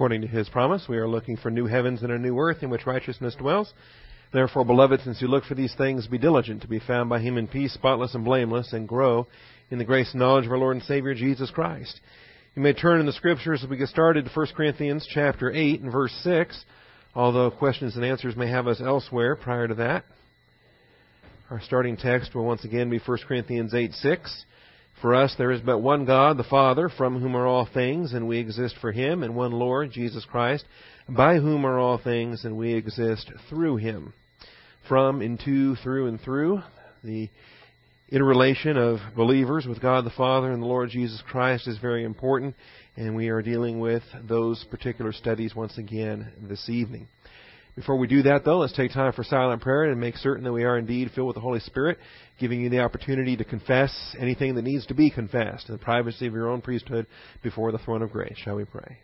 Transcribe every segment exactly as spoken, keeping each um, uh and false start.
according to His promise. We are looking for new heavens and a new earth in which righteousness dwells. Therefore, beloved, since you look for these things, be diligent to be found by Him in peace, spotless and blameless, and grow in the grace and knowledge of our Lord and Savior, Jesus Christ. You may turn in the Scriptures as we get started to First Corinthians chapter eight and verse six, although questions and answers may have us elsewhere prior to that. Our starting text will once again be First Corinthians eight six. For us there is but one God, the Father, from whom are all things, and we exist for Him, and one Lord, Jesus Christ, by whom are all things, and we exist through Him. From, into, through, and through, the interrelation of believers with God the Father and the Lord Jesus Christ is very important, and we are dealing with those particular studies once again this evening. Before we do that, though, let's take time for silent prayer and make certain that we are indeed filled with the Holy Spirit, giving you the opportunity to confess anything that needs to be confessed in the privacy of your own priesthood before the throne of grace. Shall we pray?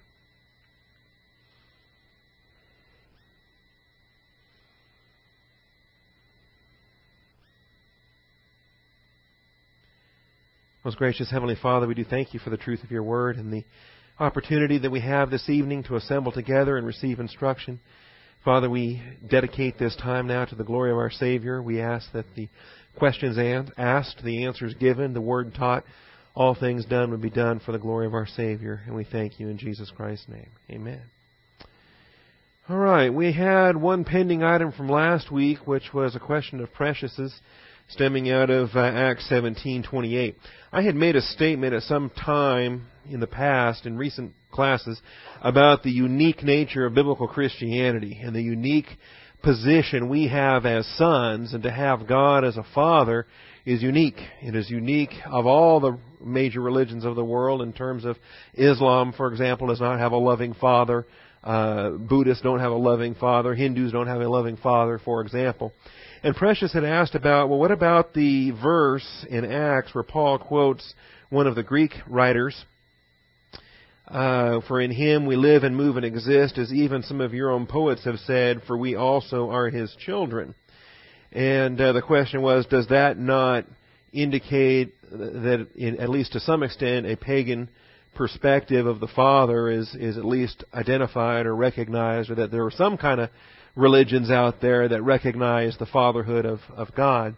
Most gracious Heavenly Father, we do thank you for the truth of your word and the opportunity that we have this evening to assemble together and receive instruction. Father, we dedicate this time now to the glory of our Savior. We ask that the questions asked, the answers given, the word taught, all things done would be done for the glory of our Savior. And we thank you in Jesus Christ's name. Amen. All right, we had one pending item from last week, which was a question of preciouses stemming out of uh, Acts seventeen twenty-eight. I had made a statement at some time in the past, in recent classes, about the unique nature of biblical Christianity and the unique position we have as sons, and to have God as a father is unique. It is unique of all the major religions of the world in terms of Islam, for example, does not have a loving father. Uh, Buddhists don't have a loving father. Hindus don't have a loving father, for example. And Precious had asked about, well, what about the verse in Acts where Paul quotes one of the Greek writers, uh, for in Him we live and move and exist, as even some of your own poets have said, for we also are His children. And uh, the question was, does that not indicate that, in, at least to some extent, a pagan perspective of the Father is, is at least identified or recognized, or that there are some kind of religions out there that recognize the fatherhood of, of God?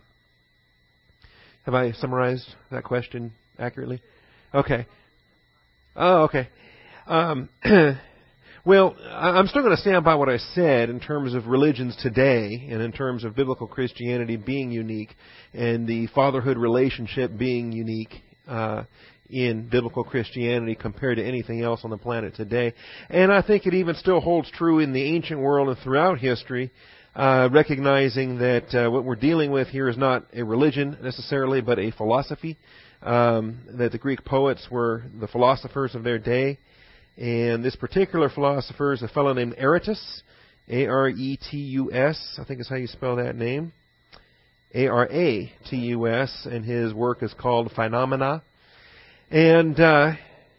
Have I summarized that question accurately? Okay. Oh, okay. Um, well, I'm still going to stand by what I said in terms of religions today and in terms of biblical Christianity being unique and the fatherhood relationship being unique uh, in biblical Christianity compared to anything else on the planet today. And I think it even still holds true in the ancient world and throughout history, uh, recognizing that uh, what we're dealing with here is not a religion necessarily, but a philosophy, um, that the Greek poets were the philosophers of their day. And this particular philosopher is a fellow named Aratus, A R E T U S, I think is how you spell that name, A R A T U S, and his work is called Phenomena. And uh,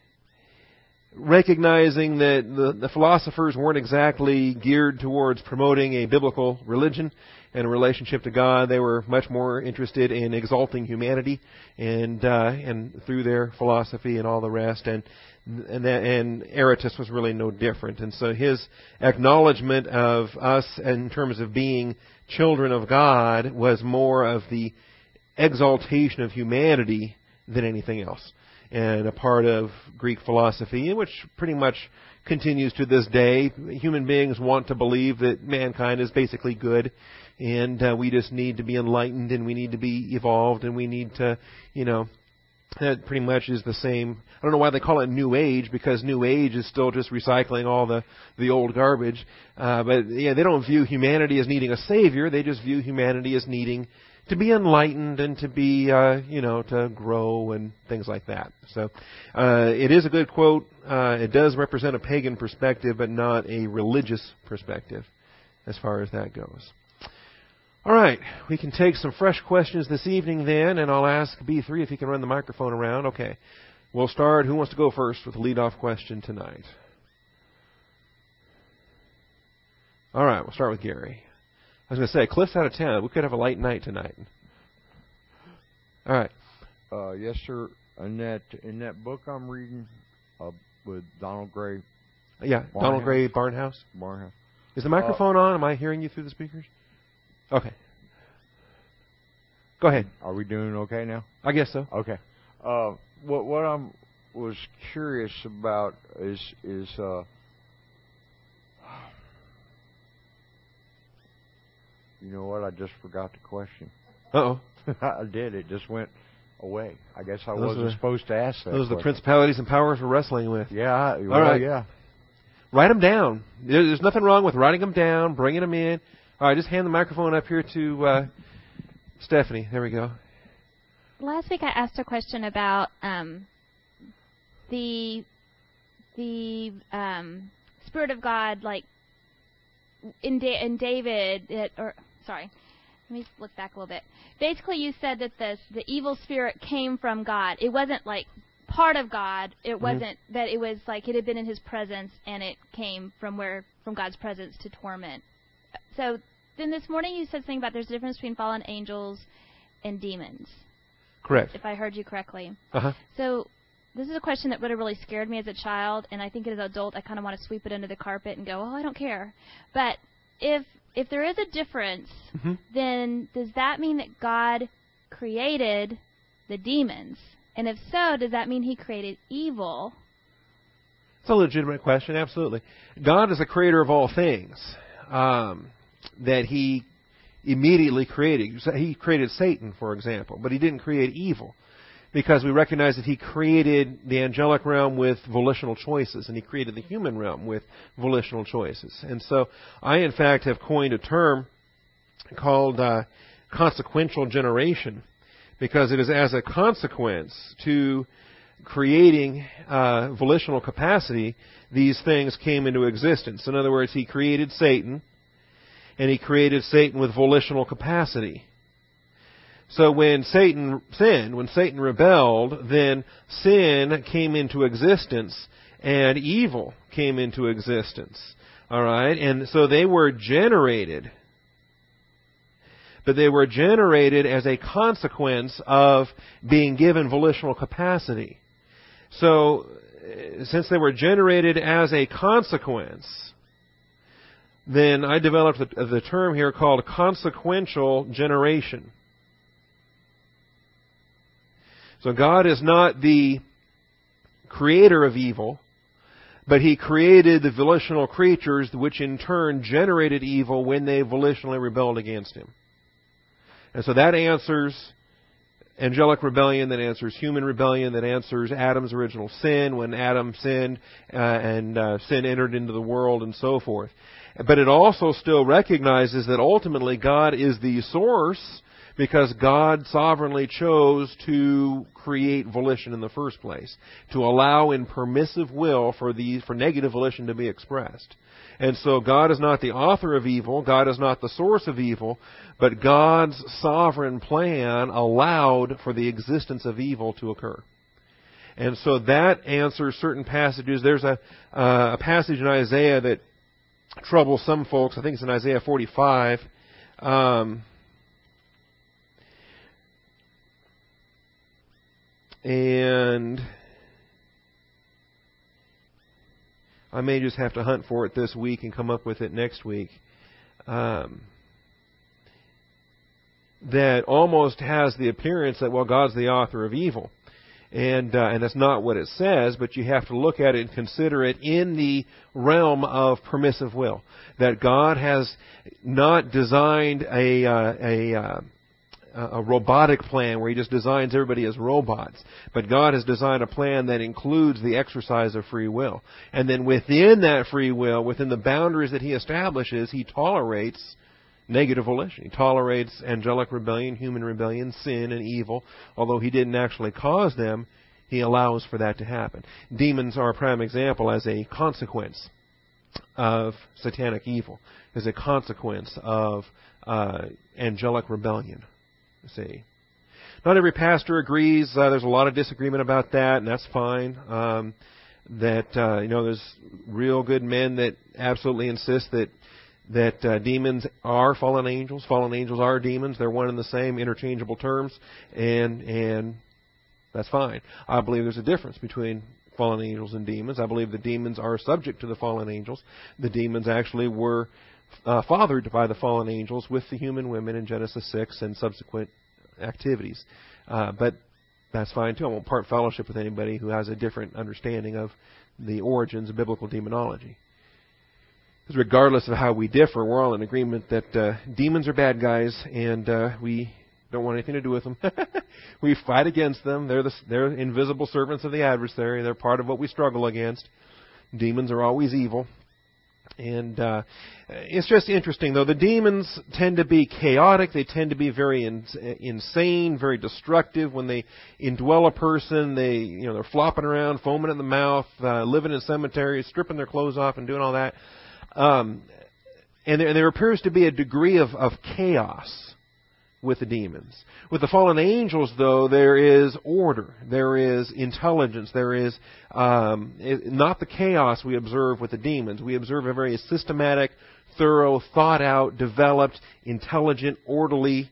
recognizing that the, the philosophers weren't exactly geared towards promoting a biblical religion and a relationship to God, they were much more interested in exalting humanity and uh, and through their philosophy and all the rest. And and, that, and Aratus was really no different. And so his acknowledgement of us in terms of being children of God was more of the exaltation of humanity than anything else, and a part of Greek philosophy, which pretty much continues to this day. Human beings want to believe that mankind is basically good, and uh, we just need to be enlightened, and we need to be evolved, and we need to, you know, that pretty much is the same. I don't know why they call it New Age, because New Age is still just recycling all the, the old garbage. Uh, but, yeah, they don't view humanity as needing a savior. They just view humanity as needing to be enlightened and to be, uh, you know, to grow and things like that. So uh, it is a good quote. Uh, it does represent a pagan perspective, but not a religious perspective as far as that goes. All right, we can take some fresh questions this evening then, and I'll ask B three if he can run the microphone around. Okay, we'll start. Who wants to go first with the lead-off question tonight? All right, we'll start with Gary. I was going to say, Cliff's out of town. We could have a light night tonight. All right. Uh, yes, sir. In that in that book I'm reading uh, with Donald Gray, Yeah, Barnhouse. Donald Gray Barnhouse. Barnhouse. Is the microphone uh, on? Am I hearing you through the speakers? Okay. Go ahead. Are we doing okay now? I guess so. Okay. Uh, what what I was curious about is is uh, you know what? I just forgot the question. Uh oh. I did. It just went away. I guess I those wasn't are, supposed to ask that. Those question. are the principalities and powers we're wrestling with. Yeah. Well, All right. Yeah. Write them down. There's nothing wrong with writing them down, bringing them in. All right, just hand the microphone up here to uh, Stephanie. There we go. Last week I asked a question about um, the the um, Spirit of God, like in, da- in David, it, or sorry, let me look back a little bit. Basically, you said that the the evil spirit came from God. It wasn't like part of God. It mm-hmm. wasn't that it was like it had been in His presence and it came from where from God's presence to torment. So then this morning you said something about there's a difference between fallen angels and demons. Correct. If I heard you correctly. Uh-huh. So this is a question that would have really scared me as a child, and I think as an adult I kind of want to sweep it under the carpet and go, oh, I don't care. But if if there is a difference, mm-hmm. then does that mean that God created the demons? And if so, does that mean He created evil? It's a legitimate question, absolutely. God is the creator of all things um, that He immediately created. He created Satan, for example, but He didn't create evil because we recognize that He created the angelic realm with volitional choices and He created the human realm with volitional choices. And so I, in fact, have coined a term called uh, consequential generation because it is as a consequence to creating uh, volitional capacity, these things came into existence. In other words, He created Satan, and He created Satan with volitional capacity. So when Satan sinned, when Satan rebelled, then sin came into existence, and evil came into existence. All right? And so they were generated. But they were generated as a consequence of being given volitional capacity. So, since they were generated as a consequence, then I developed the, the term here called consequential generation. So God is not the creator of evil, but He created the volitional creatures which in turn generated evil when they volitionally rebelled against Him. And so that answers angelic rebellion, that answers human rebellion, that answers Adam's original sin when Adam sinned uh, and uh, sin entered into the world and so forth. But it also still recognizes that ultimately God is the source because God sovereignly chose to create volition in the first place, to allow in permissive will for the for negative volition to be expressed. And so God is not the author of evil, God is not the source of evil, but God's sovereign plan allowed for the existence of evil to occur. And so that answers certain passages. There's a, uh, a passage in Isaiah that troubles some folks. I think it's in Isaiah forty-five. Um, and I may just have to hunt for it this week and come up with it next week. Um, that almost has the appearance that, well, God's the author of evil. And uh, and that's not what it says, but you have to look at it and consider it in the realm of permissive will. That God has not designed a uh, a uh, a robotic plan where He just designs everybody as robots, but God has designed a plan that includes the exercise of free will. And then within that free will, within the boundaries that He establishes, He tolerates negative volition. He tolerates angelic rebellion, human rebellion, sin, and evil. Although He didn't actually cause them, He allows for that to happen. Demons are a prime example as a consequence of satanic evil, as a consequence of uh, angelic rebellion. See, not every pastor agrees. Uh, there's a lot of disagreement about that, and that's fine. Um, that uh, you know, there's real good men that absolutely insist that that uh, demons are fallen angels. Fallen angels are demons. They're one and the same, interchangeable terms, and and that's fine. I believe there's a difference between fallen angels and demons. I believe the demons are subject to the fallen angels. The demons actually were uh, fathered by the fallen angels with the human women in Genesis six and subsequent activities. Uh, but that's fine too. I won't part fellowship with anybody who has a different understanding of the origins of biblical demonology. Because regardless of how we differ, we're all in agreement that uh, demons are bad guys, and uh, we don't want anything to do with them. We fight against them. They're the, they're invisible servants of the adversary. They're part of what we struggle against. Demons are always evil. And uh, it's just interesting, though. The demons tend to be chaotic. They tend to be very in, insane, very destructive. When they indwell a person, they, you know, they're flopping around, foaming at the mouth, uh, living in cemeteries, stripping their clothes off, and doing all that. Um, and there, there appears to be a degree of, of chaos with the demons. With the fallen angels, though, there is order, there is intelligence, there is um, not the chaos we observe with the demons. We observe a very systematic, thorough, thought-out, developed, intelligent, orderly,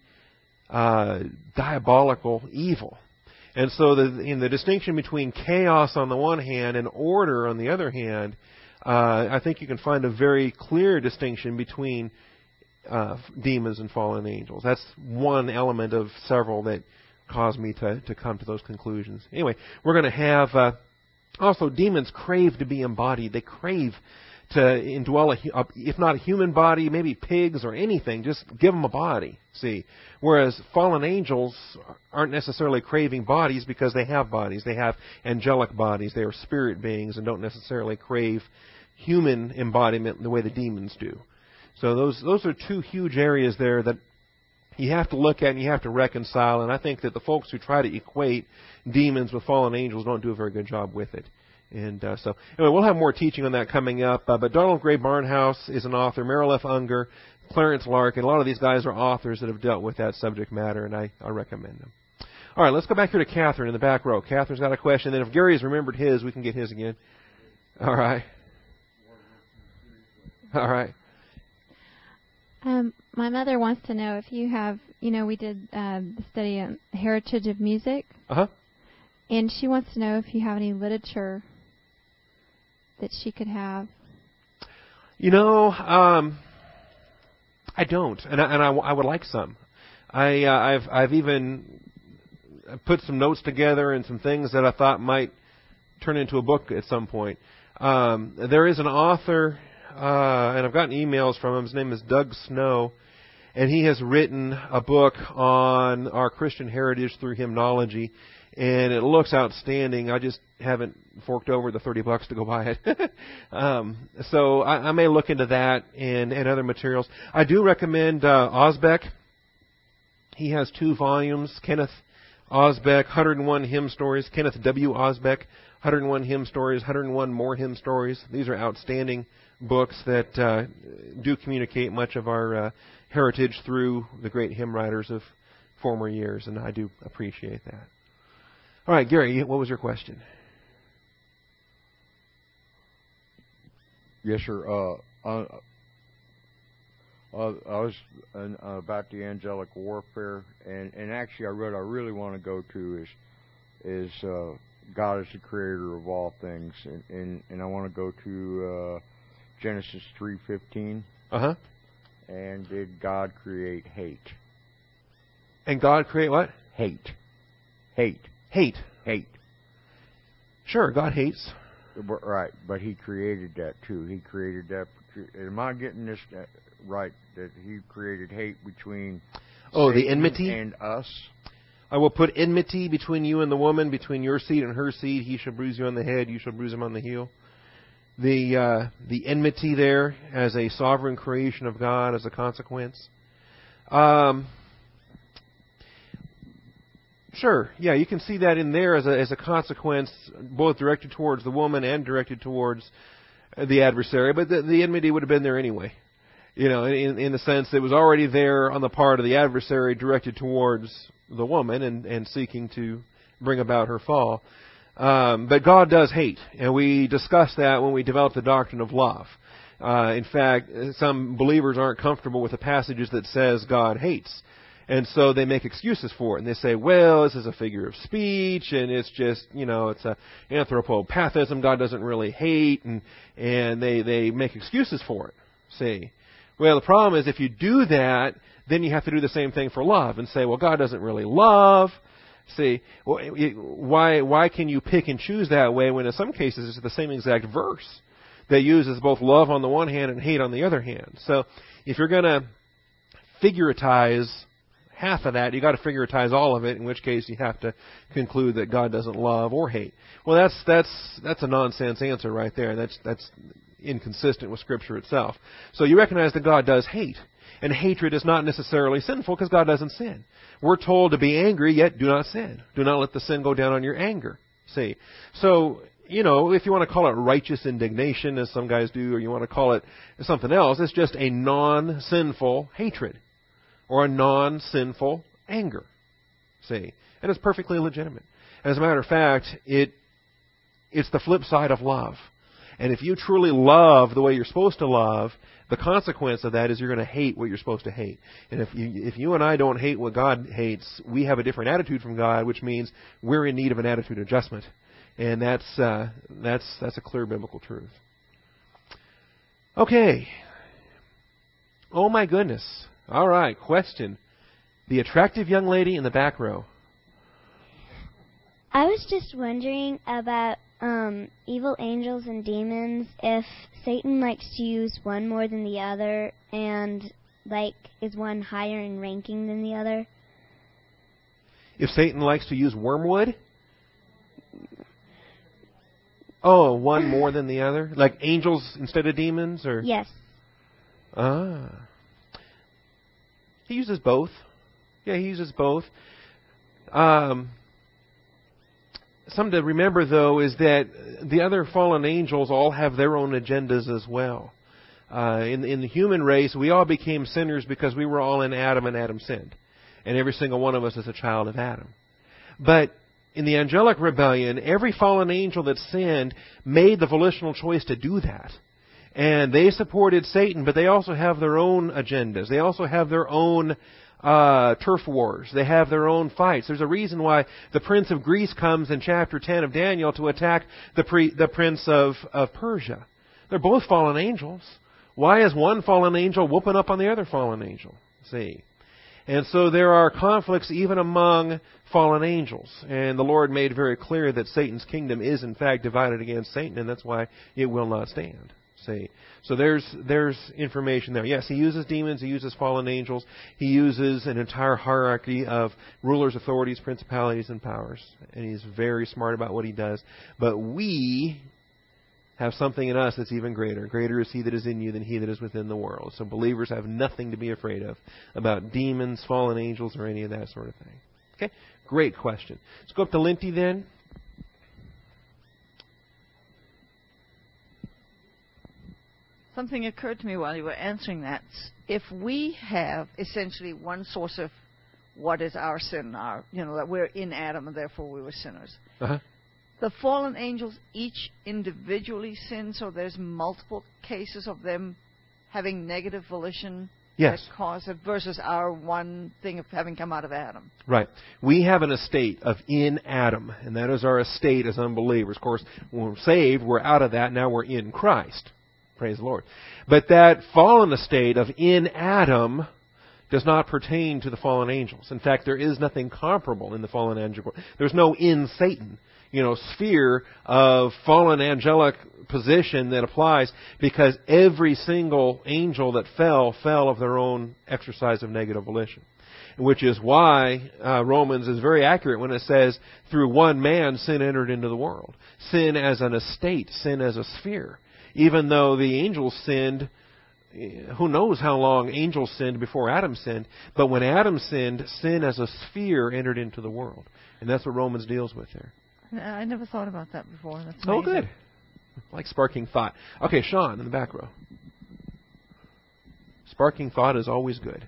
uh, diabolical evil. And so the, in the distinction between chaos on the one hand and order on the other hand, uh, I think you can find a very clear distinction between Uh, demons and fallen angels. That's one element of several that caused me to, to come to those conclusions. Anyway, we're going to have uh, also demons crave to be embodied. They crave to indwell, a, if not a human body, maybe pigs or anything. Just give them a body. See, whereas fallen angels aren't necessarily craving bodies because they have bodies. They have angelic bodies. They are spirit beings and don't necessarily crave human embodiment the way the demons do. So those those are two huge areas there that you have to look at and you have to reconcile. And I think that the folks who try to equate demons with fallen angels don't do a very good job with it. And uh, so anyway, we'll have more teaching on that coming up. Uh, but Donald Gray Barnhouse is an author, Merrill F. Unger, Clarence Larkin. A lot of these guys are authors that have dealt with that subject matter, and I, I recommend them. All right, let's go back here to Catherine in the back row. Catherine's got a question. Then if Gary has remembered his, we can get his again. All right. All right. Um, my mother wants to know if you have, you know, we did uh, the study on heritage of music. Uh-huh. And she wants to know if you have any literature that she could have. You know, um, I don't, and I, and I, I would like some. I, uh, I've, I've even put some notes together and some things that I thought might turn into a book at some point. Um, there is an author. Uh, and I've gotten emails from him. His name is Doug Snow, and he has written a book on our Christian heritage through hymnology, and it looks outstanding. I just haven't forked over the thirty bucks to go buy it. um, so I, I may look into that and, and other materials. I do recommend uh, Osbeck. He has two volumes, Kenneth Osbeck, one hundred one Hymn Stories, Kenneth W. Osbeck, one hundred one Hymn Stories, one hundred one More Hymn Stories. These are outstanding books that uh, do communicate much of our uh, heritage through the great hymn writers of former years, and I do appreciate that. All right, Gary, what was your question? Yes, sir. Uh, uh, uh, I was uh, about the angelic warfare, and, and actually, I read I really want to go to is is uh, God is the creator of all things, and and, and I want to go to uh, Genesis three fifteen. Uh-huh. And did God create hate? And God create what? Hate. Hate. Hate. Hate. Sure, God hates. Right, but He created that too. He created that. Am I getting this right? That He created hate between oh, Satan the enmity and us. I will put enmity between you and the woman, between your seed and her seed. He shall bruise you on the head, you shall bruise him on the heel. The uh, the enmity there as a sovereign creation of God as a consequence. Um, sure, yeah, you can see that in there as a as a consequence, both directed towards the woman and directed towards the adversary. But the, the enmity would have been there anyway. You know, in in the sense that it was already there on the part of the adversary, directed towards the woman and, and seeking to bring about her fall. Um, but God does hate, and we discussed that when we developed the doctrine of love. Uh, in fact, some believers aren't comfortable with the passages that says God hates. And so they make excuses for it. And they say, well, this is a figure of speech, and it's just, you know, it's a anthropopathism. God doesn't really hate. And, and they, they make excuses for it. See? Well, the problem is if you do that, then you have to do the same thing for love and say, well, God doesn't really love. See, why why can you pick and choose that way when in some cases it's the same exact verse that uses both love on the one hand and hate on the other hand? So if you're going to figuratize half of that, you got to figuratize all of it, in which case you have to conclude that God doesn't love or hate. Well, that's that's that's a nonsense answer right there. That's that's inconsistent with Scripture itself. So you recognize that God does hate. And hatred is not necessarily sinful because God doesn't sin. We're told to be angry, yet do not sin. Do not let the sin go down on your anger. See? So, you know, if you want to call it righteous indignation, as some guys do, or you want to call it something else, it's just a non-sinful hatred or a non-sinful anger. See? And it's perfectly legitimate. As a matter of fact, it it's the flip side of love. And if you truly love the way you're supposed to love, the consequence of that is you're going to hate what you're supposed to hate. And if you, if you and I don't hate what God hates, we have a different attitude from God, which means we're in need of an attitude adjustment. And that's uh, that's that's a clear biblical truth. Okay. Oh my goodness. All right. Question. The attractive young lady in the back row. I was just wondering about um, evil angels and demons, if Satan likes to use one more than the other, and, like, is one higher in ranking than the other? If Satan likes to use wormwood? Oh, one more than the other? Like angels instead of demons? Or Yes. Ah. He uses both. Yeah, he uses both. Um... Something to remember, though, is that the other fallen angels all have their own agendas as well. Uh, in, in the human race, we all became sinners because we were all in Adam and Adam sinned. And every single one of us is a child of Adam. But in the angelic rebellion, every fallen angel that sinned made the volitional choice to do that. And they supported Satan, but they also have their own agendas. They also have their own Uh, turf wars. They have their own fights. There's a reason why the prince of Greece comes in chapter ten of Daniel to attack the pre, the prince of, of Persia. They're both fallen angels. Why is one fallen angel whooping up on the other fallen angel? See? And so there are conflicts even among fallen angels. And the Lord made very clear that Satan's kingdom is in fact divided against Satan, and that's why it will not stand. See? So there's there's information there. Yes, he uses demons, he uses fallen angels, he uses an entire hierarchy of rulers, authorities, principalities, and powers. And he's very smart about what he does. But we have something in us that's even greater. Greater is he that is in you than he that is within the world. So believers have nothing to be afraid of about demons, fallen angels, or any of that sort of thing. Okay? Great question. Let's go up to Linty then. Something occurred to me while you were answering that. If we have essentially one source of what is our sin, our, you know, that we're in Adam and therefore we were sinners. Uh-huh. The fallen angels each individually sin, so there's multiple cases of them having negative volition yes. that cause it, versus our one thing of having come out of Adam. Right. We have an estate of in Adam, and that is our estate as unbelievers. Of course, when we're saved, we're out of that. Now we're in Christ. Praise the Lord. But that fallen estate of in Adam does not pertain to the fallen angels. In fact, there is nothing comparable in the fallen angel. There's no in Satan, you know, sphere of fallen angelic position that applies, because every single angel that fell, fell of their own exercise of negative volition. Which is why uh, Romans is very accurate when it says, through one man sin entered into the world. Sin as an estate, sin as a sphere. Even though the angels sinned, who knows how long angels sinned before Adam sinned, but when Adam sinned, sin as a sphere entered into the world. And that's what Romans deals with there. I never thought about that before. That's oh, amazing. good. Like sparking thought. Okay, Sean, in the back row. Sparking thought is always good.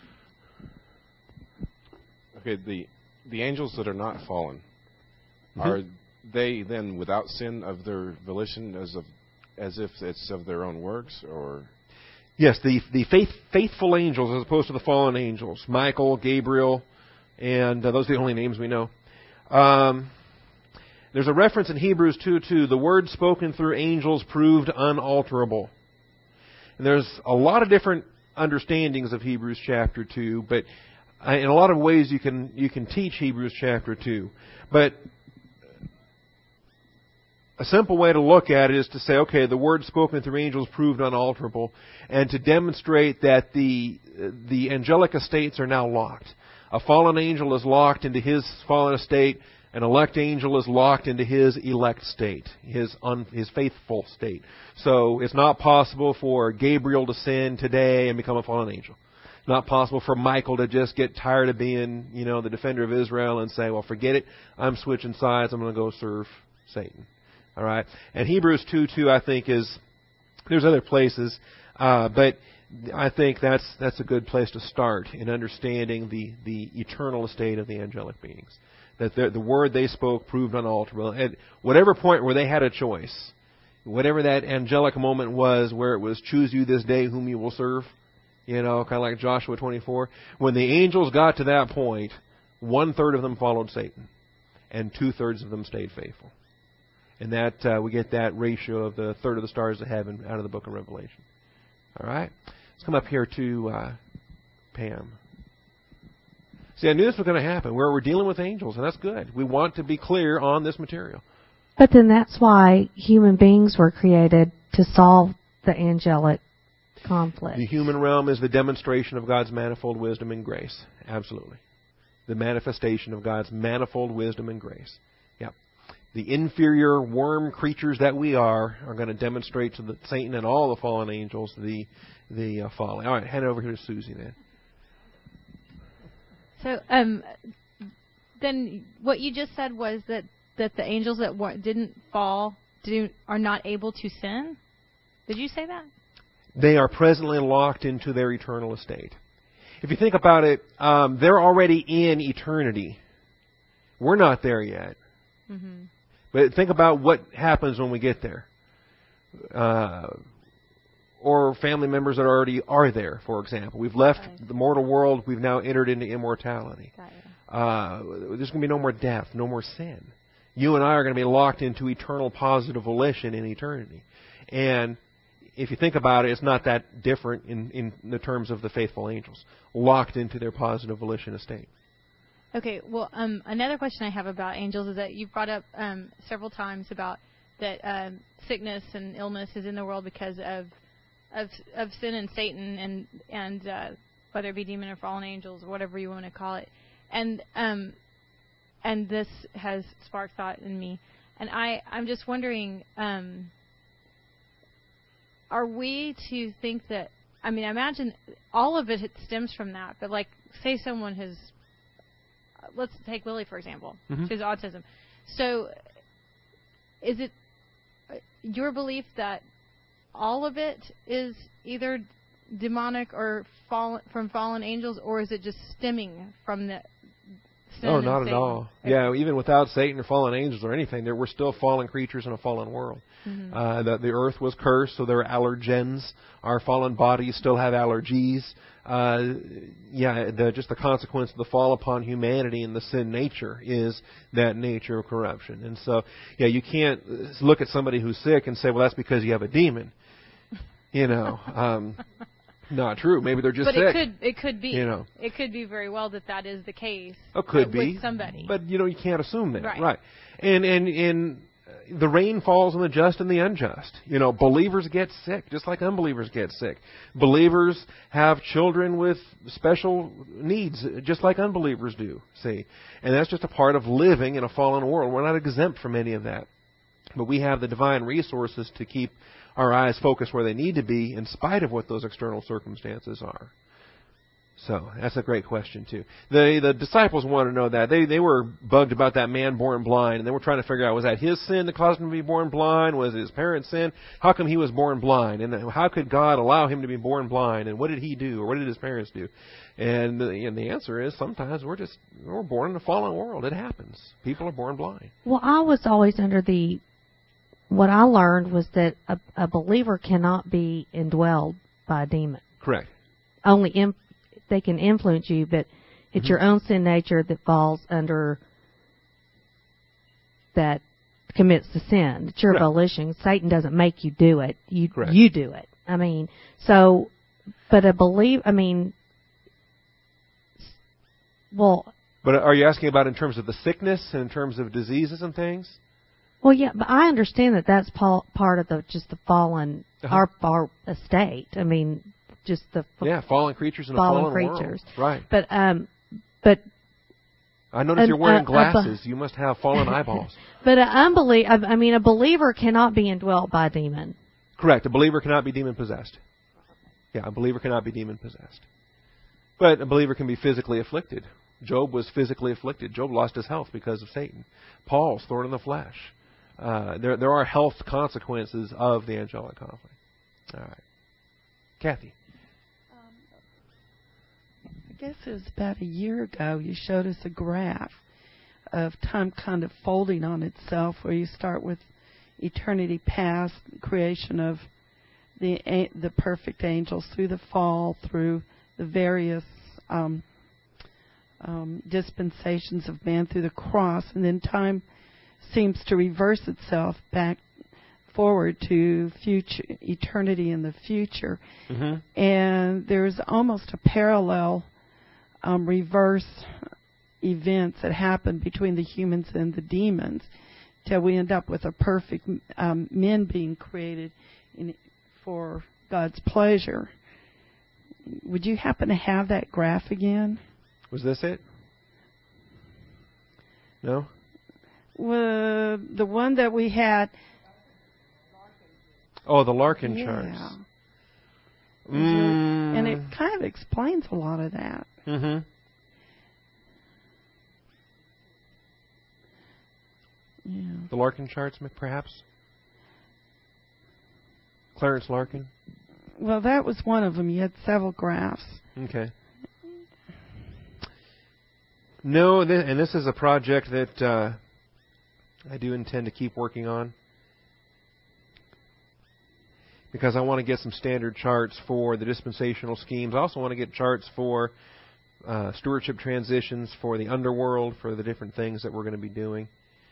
Okay, the the angels that are not fallen, mm-hmm. are they then without sin of their volition as of as if it's of their own works, or? Yes, the the faith, faithful angels as opposed to the fallen angels. Michael, Gabriel, and uh, those are the only names we know. Um, there's a reference in Hebrews two two, the word spoken through angels proved unalterable. And there's a lot of different understandings of Hebrews chapter two, but in a lot of ways you can you can teach Hebrews chapter two. But a simple way to look at it is to say, okay, the word spoken through angels proved unalterable, and to demonstrate that the the angelic estates are now locked. A fallen angel is locked into his fallen estate. An elect angel is locked into his elect state, his un, his faithful state. So it's not possible for Gabriel to sin today and become a fallen angel. It's not possible for Michael to just get tired of being, you know, the defender of Israel and say, well, forget it, I'm switching sides, I'm going to go serve Satan. All right? And Hebrews two two, I think, is, there's other places, uh, but I think that's that's a good place to start in understanding the, the eternal estate of the angelic beings. That the, the word they spoke proved unalterable. At whatever point where they had a choice, whatever that angelic moment was where it was, choose you this day whom you will serve, you know, kind of like Joshua twenty-four. When the angels got to that point, one-third of them followed Satan, and two-thirds of them stayed faithful. And that uh, we get that ratio of the third of the stars of heaven out of the book of Revelation. All right? Let's come up here to uh, Pam. See, I knew this was going to happen. We're, we're dealing with angels, and that's good. We want to be clear on this material. But then that's why human beings were created, to solve the angelic conflict. The human realm is the demonstration of God's manifold wisdom and grace. Absolutely. The manifestation of God's manifold wisdom and grace. Yeah. The inferior worm creatures that we are are going to demonstrate to the, Satan and all the fallen angels the, the uh, folly. All right, hand it over here to Susie then. So, um, then what you just said was that, that the angels that wa- didn't fall do, are not able to sin? Did you say that? They are presently locked into their eternal estate. If you think about it, um, they're already in eternity. We're not there yet. Mm-hmm. But think about what happens when we get there. Uh, or family members that already are there, for example. We've left right. the mortal world. We've now entered into immortality. Uh, there's going to be no more death, no more sin. You and I are going to be locked into eternal positive volition in eternity. And if you think about it, it's not that different in, in the terms of the faithful angels, locked into their positive volition estate. Okay, well, um, another question I have about angels is that you've brought up um, several times about that um, sickness and illness is in the world because of Of, of sin and Satan, and and uh, whether it be demon or fallen angels or whatever you want to call it, and um, and this has sparked thought in me, and I I'm just wondering, um, are we to think that? I mean, I imagine all of it stems from that, but like, say someone has, let's take Lily for example, mm-hmm. she has autism, so is it your belief that all of it is either demonic or fall, from fallen angels, or is it just stemming from the sin? Oh, not and at Satan? all. Yeah, even without Satan or fallen angels or anything, there were still fallen creatures in a fallen world. Mm-hmm. Uh, the, the earth was cursed, so there are allergens. Our fallen bodies still have allergies. Uh, yeah, the, just the consequence of the fall upon humanity and the sin nature is that nature of corruption. And so, yeah, you can't look at somebody who's sick and say, well, that's because you have a demon. You know, um, not true. Maybe they're just but sick. But it could, it could be. You know, it could be very well that that is the case. It could with be somebody. But you know, you can't assume that, right? right. And and and the rain falls on the just and the unjust. You know, believers get sick just like unbelievers get sick. Believers have children with special needs just like unbelievers do. See, and that's just a part of living in a fallen world. We're not exempt from any of that, but we have the divine resources to keep our eyes focused where they need to be in spite of what those external circumstances are. So that's a great question too. The the disciples wanted to know that. They they were bugged about that man born blind, and they were trying to figure out, was that his sin that caused him to be born blind? Was it his parents' sin? How come he was born blind? And how could God allow him to be born blind? And what did he do? Or what did his parents do? And the, and the answer is sometimes we're just we're born in a fallen world. It happens. People are born blind. Well, I was always under the what I learned was that a, a believer cannot be indwelled by a demon. Correct. Only inf- they can influence you, but it's Mhm. your own sin nature that falls under that commits the sin. It's your Correct. volition. Satan doesn't make you do it. You Correct. you do it. I mean, so, but a believe. I mean, well. But are you asking about in terms of the sickness and in terms of diseases and things? Well, yeah, but I understand that that's pa- part of the just the fallen Uh-huh. our our estate. I mean, just the Yeah, fallen creatures in fallen a fallen creatures. world. Right. But um, but I notice An- you're wearing uh, uh, glasses. You must have fallen eyeballs. but an unbelie- I I mean, a believer cannot be indwelt by a demon. Correct. A believer cannot be demon possessed. Yeah, a believer cannot be demon possessed. But a believer can be physically afflicted. Job was physically afflicted. Job lost his health because of Satan. Paul's thorn in the flesh. Uh, there, there are health consequences of the angelic conflict. All right, Kathy. I guess it was about a year ago you showed us a graph of time kind of folding on itself, where you start with eternity past, creation of the the perfect angels, through the fall, through the various um, um, dispensations of man, through the cross, and then time seems to reverse itself back forward to future eternity in the future. Mm-hmm. And there's almost a parallel um, reverse events that happen between the humans and the demons, till we end up with a perfect um, men being created in, for God's pleasure. Would you happen to have that graph again? Was this it? No? Well, the one that we had. Oh, the Larkin Yeah. charts. Mm. And it Mm. kind of explains a lot of that. Mm-hmm. Yeah. The Larkin charts, perhaps? Clarence Larkin? Well, that was one of them. You had several graphs. Okay. No, th- and this is a project that uh, I do intend to keep working on, because I want to get some standard charts for the dispensational schemes. I also want to get charts for uh, stewardship transitions, for the underworld, for the different things that we're going to be doing.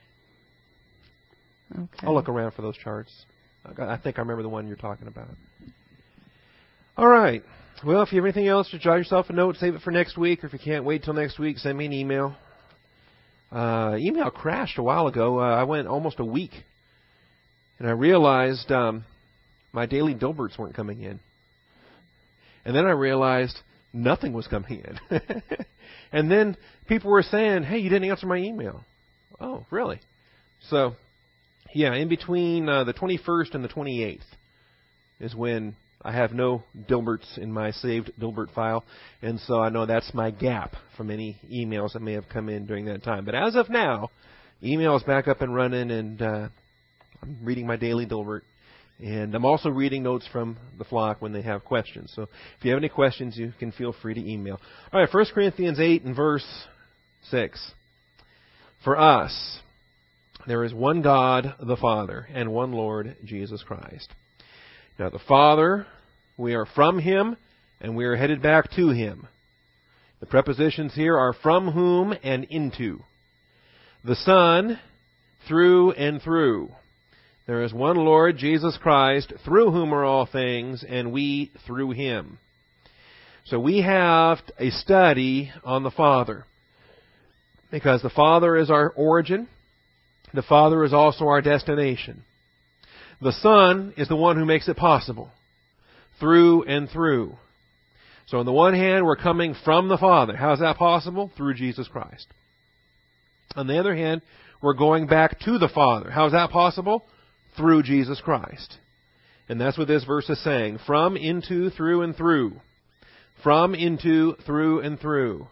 Okay. I'll look around for those charts. I think I remember the one you're talking about. All right. Well, if you have anything else, just jot yourself a note, save it for next week, or if you can't wait till next week, send me an email. Uh, email crashed a while ago. Uh, I went almost a week, and I realized um, my daily Dilberts weren't coming in. And then I realized nothing was coming in. And then people were saying, hey, you didn't answer my email. Oh, really? So, yeah, in between uh, the twenty-first and the twenty-eighth is when I have no Dilberts in my saved Dilbert file, and so I know that's my gap from any emails that may have come in during that time. But as of now, email is back up and running, and uh, I'm reading my daily Dilbert. And I'm also reading notes from the flock when they have questions. So if you have any questions, you can feel free to email. All right, First Corinthians eight and verse six. For us, there is one God, the Father, and one Lord, Jesus Christ. Now, the Father, we are from Him, and we are headed back to Him. The prepositions here are from whom and into. The Son, through and through. There is one Lord, Jesus Christ, through whom are all things, and we through Him. So we have a study on the Father, because the Father is our origin. The Father is also our destination. The Son is the one who makes it possible, through and through. So on the one hand, we're coming from the Father. How is that possible? Through Jesus Christ. On the other hand, we're going back to the Father. How is that possible? Through Jesus Christ. And that's what this verse is saying. From, into, through, and through. From, into, through, and through.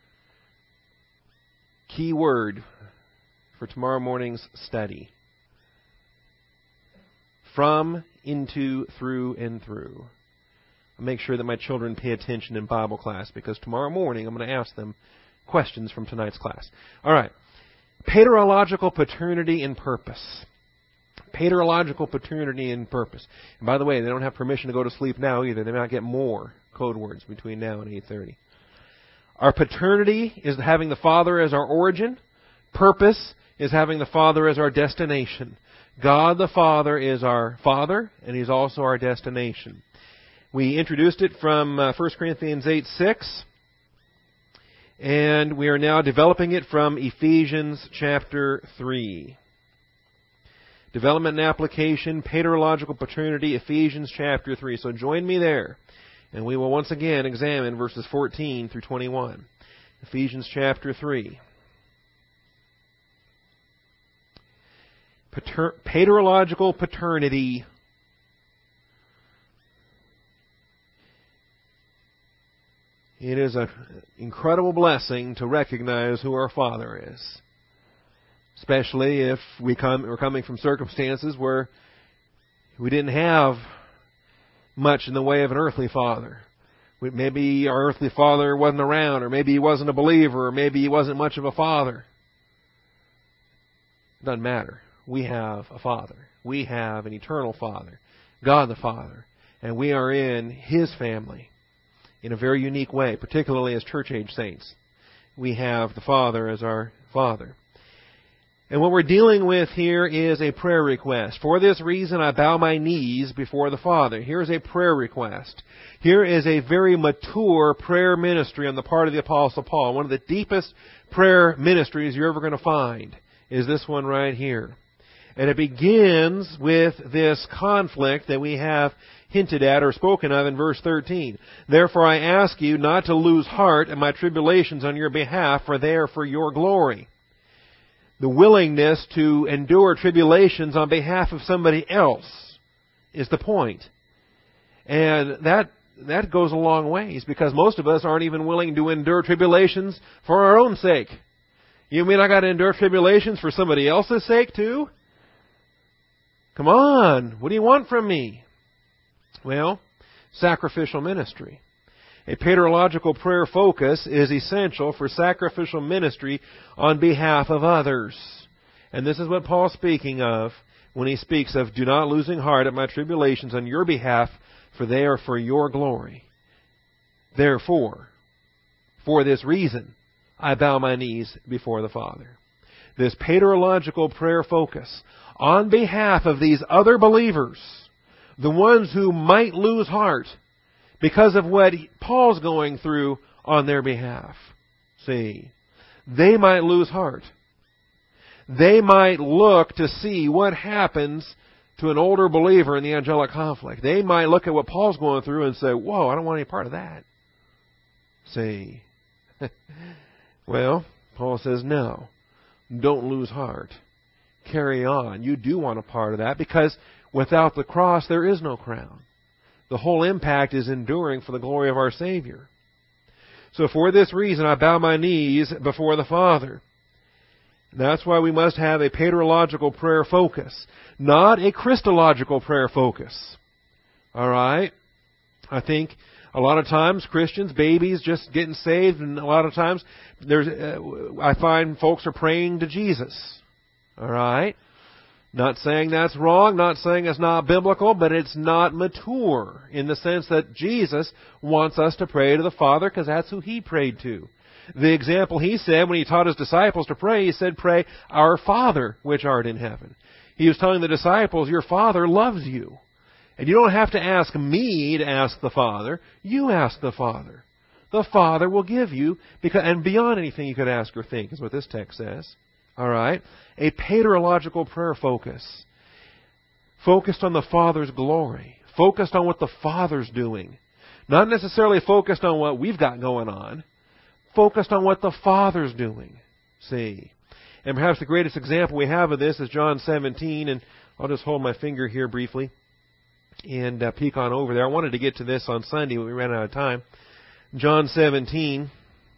Key word for tomorrow morning's study. From, into, through, and through. I'll make sure that my children pay attention in Bible class, because tomorrow morning I'm going to ask them questions from tonight's class. All right. Paterological paternity and purpose. Paterological paternity and purpose. And by the way, they don't have permission to go to sleep now either. They might get more code words between now and eight thirty. Our paternity is having the Father as our origin. Purpose is having the Father as our destination. God the Father is our Father, and He's also our destination. We introduced it from uh, First Corinthians eight six, and we are now developing it from Ephesians chapter three. Development and application, paterological paternity, Ephesians chapter three. So join me there, and we will once again examine verses fourteen through twenty-one. Ephesians chapter three. Pater- paterological paternity. It is an incredible blessing to recognize who our Father is, especially if we come, we're coming from circumstances where we didn't have much in the way of an earthly father. Maybe our earthly father wasn't around, or maybe he wasn't a believer, or maybe he wasn't much of a father. It doesn't matter. We have a Father. We have an eternal Father, God the Father, and we are in His family in a very unique way, particularly as church-age saints. We have the Father as our Father. And what we're dealing with here is a prayer request. For this reason, I bow my knees before the Father. Here's a prayer request. Here is a very mature prayer ministry on the part of the Apostle Paul. One of the deepest prayer ministries you're ever going to find is this one right here. And it begins with this conflict that we have hinted at or spoken of in verse thirteen. Therefore I ask you not to lose heart in my tribulations on your behalf, for they are for your glory. The willingness to endure tribulations on behalf of somebody else is the point. And that that goes a long ways, because most of us aren't even willing to endure tribulations for our own sake. You mean I got to endure tribulations for somebody else's sake too? Come on, what do you want from me? Well, sacrificial ministry. A paterological prayer focus is essential for sacrificial ministry on behalf of others. And this is what Paul's speaking of when he speaks of, do not losing heart at my tribulations on your behalf, for they are for your glory. Therefore, for this reason, I bow my knees before the Father. This paterological prayer focus on behalf of these other believers, the ones who might lose heart because of what Paul's going through on their behalf. See, they might lose heart. They might look to see what happens to an older believer in the angelic conflict. They might look at what Paul's going through and say, whoa, I don't want any part of that. See, well, Paul says, no, don't lose heart. Carry on. You do want a part of that, because without the cross, there is no crown. The whole impact is enduring for the glory of our Savior. So for this reason, I bow my knees before the Father. That's why we must have a paterological prayer focus, not a Christological prayer focus. All right? I think a lot of times Christians, babies just getting saved, and a lot of times there's, uh, I find folks are praying to Jesus. All right? Not saying that's wrong, not saying it's not biblical, but it's not mature in the sense that Jesus wants us to pray to the Father, because that's who He prayed to. The example He said when He taught His disciples to pray, He said, pray, our Father which art in heaven. He was telling the disciples, your Father loves you. And you don't have to ask me to ask the Father. You ask the Father. The Father will give you, because, and beyond anything you could ask or think, is what this text says. All right? A paterological prayer focus. Focused on the Father's glory. Focused on what the Father's doing. Not necessarily focused on what we've got going on. Focused on what the Father's doing. See? And perhaps the greatest example we have of this is John seventeen. And I'll just hold my finger here briefly and uh, peek on over there. I wanted to get to this on Sunday, but we ran out of time. John seventeen.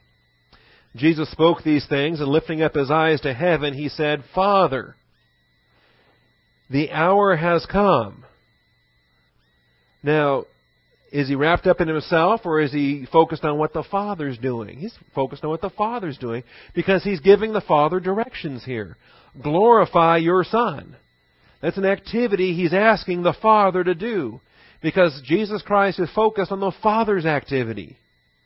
Jesus spoke these things, and lifting up His eyes to heaven, He said, Father, the hour has come. Now, is He wrapped up in Himself, or is He focused on what the Father's doing? He's focused on what the Father's doing, because He's giving the Father directions here. Glorify your Son. That's an activity He's asking the Father to do, because Jesus Christ is focused on the Father's activity.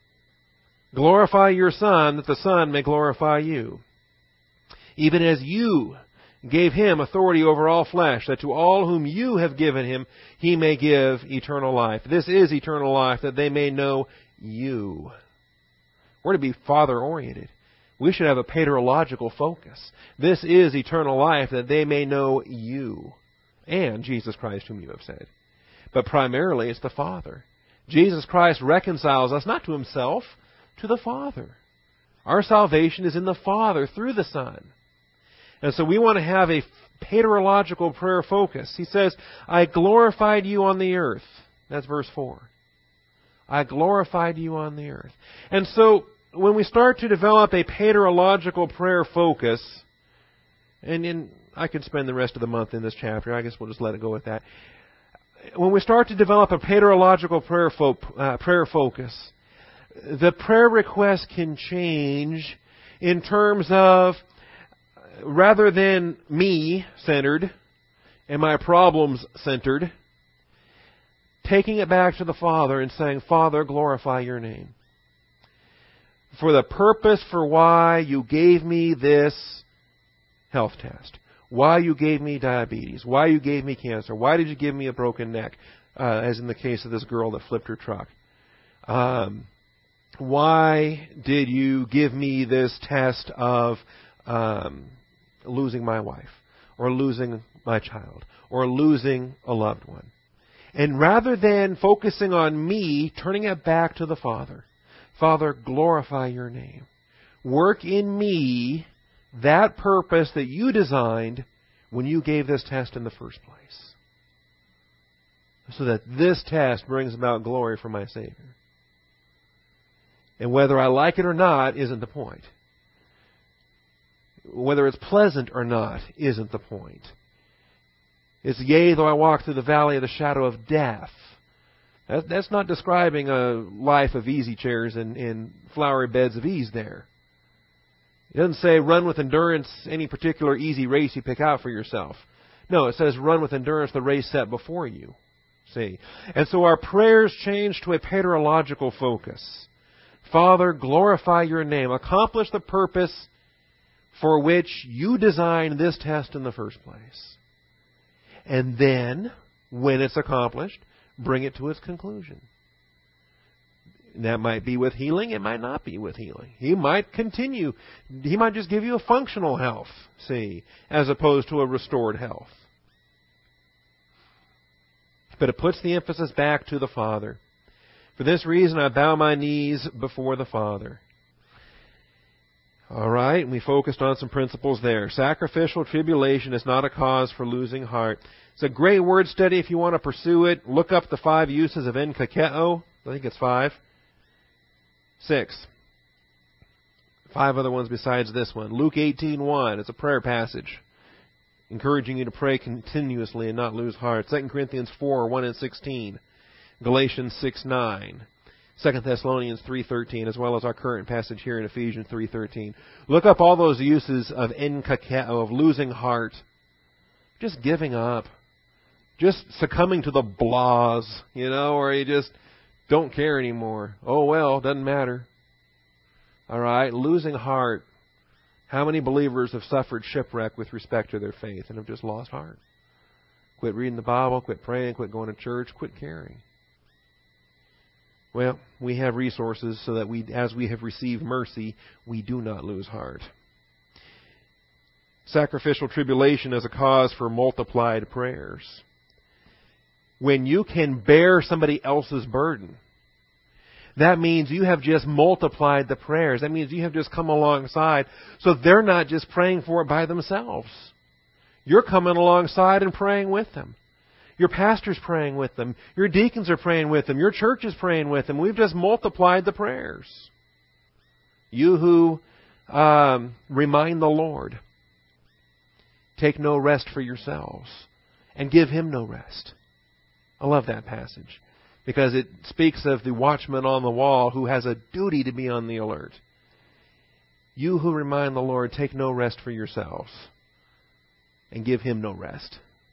Glorify your Son, that the Son may glorify you. Even as you gave Him authority over all flesh, that to all whom you have given Him, He may give eternal life. This is eternal life, that they may know you. We're to be Father-oriented. We should have a paterological focus. This is eternal life, that they may know you and Jesus Christ whom you have said. But primarily it's the Father. Jesus Christ reconciles us not to Himself, to the Father. Our salvation is in the Father through the Son. And so we want to have a paterological prayer focus. He says, I glorified you on the earth. That's verse four. I glorified you on the earth. And so when we start to develop a paterological prayer focus, and in, I could spend the rest of the month in this chapter. I guess we'll just let it go with that. When we start to develop a paterological prayer, fo- uh, prayer focus, the prayer request can change in terms of, rather than me-centered and my problems-centered, taking it back to the Father and saying, Father, glorify your name. For the purpose for why you gave me this health test, why you gave me diabetes, why you gave me cancer, why did you give me a broken neck, uh, as in the case of this girl that flipped her truck. Um, why did you give me this test of um, losing my wife, or losing my child, or losing a loved one? And rather than focusing on me, turning it back to the Father. Father, glorify your name. Work in me that purpose that you designed when you gave this test in the first place, so that this test brings about glory for my Savior. And whether I like it or not isn't the point. Whether it's pleasant or not isn't the point. It's, yea, though I walk through the valley of the shadow of death. That, that's not describing a life of easy chairs and, and flowery beds of ease there. It doesn't say run with endurance any particular easy race you pick out for yourself. No, it says run with endurance the race set before you. See? And so our prayers change to a paterological focus. Father, glorify your name. Accomplish the purpose for which you designed this test in the first place. And then, when it's accomplished, bring it to its conclusion. And that might be with healing. It might not be with healing. He might continue. He might just give you a functional health, see, as opposed to a restored health. But it puts the emphasis back to the Father. For this reason, I bow my knees before the Father. All right, and we focused on some principles there. Sacrificial tribulation is not a cause for losing heart. It's a great word study if you want to pursue it. Look up the five uses of enkakeo. I think it's five. Six. Five other ones besides this one. Luke eighteen one. It's a prayer passage, encouraging you to pray continuously and not lose heart. Second Corinthians four one and sixteen. Galatians six nine. Second Thessalonians three thirteen, as well as our current passage here in Ephesians three thirteen. Look up all those uses of enkakeo, of losing heart, just giving up, just succumbing to the blahs, you know, or you just don't care anymore. Oh, well, doesn't matter. All right, losing heart. How many believers have suffered shipwreck with respect to their faith and have just lost heart? Quit reading the Bible, quit praying, quit going to church, quit caring. Well, we have resources so that we, as we have received mercy, we do not lose heart. Sacrificial tribulation is a cause for multiplied prayers. When you can bear somebody else's burden, that means you have just multiplied the prayers. That means you have just come alongside, so they're not just praying for it by themselves. You're coming alongside and praying with them. Your pastor's praying with them. Your deacons are praying with them. Your church is praying with them. We've just multiplied the prayers. You who um, remind the Lord, take no rest for yourselves, and give Him no rest. I love that passage, because it speaks of the watchman on the wall who has a duty to be on the alert. You who remind the Lord, take no rest for yourselves, and give Him no rest.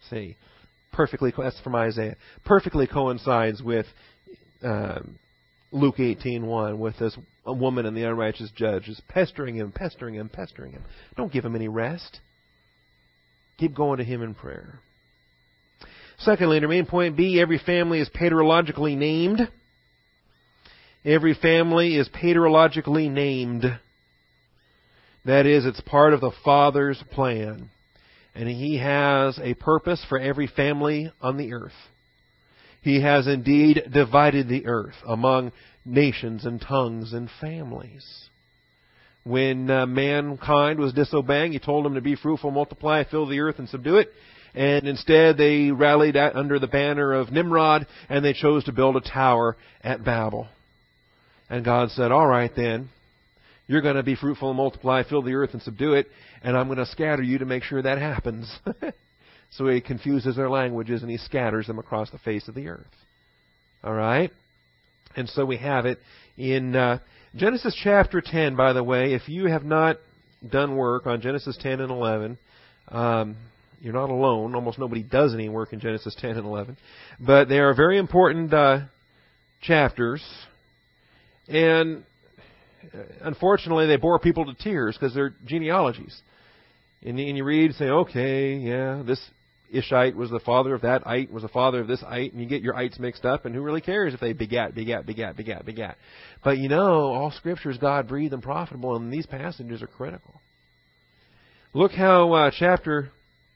See, perfectly, that's from Isaiah, perfectly coincides with um, Luke eighteen one, with this a woman and the unrighteous judge is pestering him, pestering him, pestering him. Don't give him any rest. Keep going to him in prayer. Secondly, under main point B, every family is paterologically named. Every family is paterologically named. That is, it's part of the Father's plan. And He has a purpose for every family on the earth. He has indeed divided the earth among nations and tongues and families. When uh, mankind was disobeying, He told them to be fruitful, multiply, fill the earth, and subdue it. And instead they rallied at, under the banner of Nimrod, and they chose to build a tower at Babel. And God said, all right then, you're going to be fruitful and multiply, fill the earth, and subdue it, and I'm going to scatter you to make sure that happens. So He confuses their languages, and He scatters them across the face of the earth. All right? And so we have it in uh, Genesis chapter ten, by the way. If you have not done work on Genesis ten and eleven, um, you're not alone. Almost nobody does any work in Genesis ten and eleven. But they are very important uh, chapters. And unfortunately, they bore people to tears because they're genealogies. And, and you read and say, okay, yeah, this Ishite was the father of that Ite, was the father of this Ite, and you get your Ites mixed up, and who really cares if they begat, begat, begat, begat, begat. But you know, all Scripture is God-breathed and profitable, and these passages are critical. Look how uh, chapter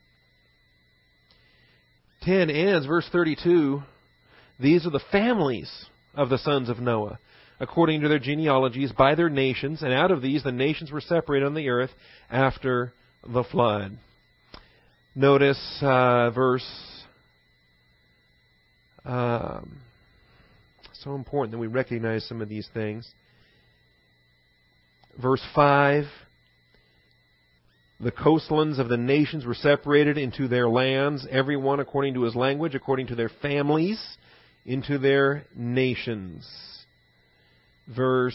ten ends, verse thirty-two. These are the families of the sons of Noah, according to their genealogies, by their nations, and out of these the nations were separated on the earth after the flood. Notice uh, verse, um, so important that we recognize some of these things. Verse five, the coastlands of the nations were separated into their lands, every one according to his language, according to their families, into their nations. Verse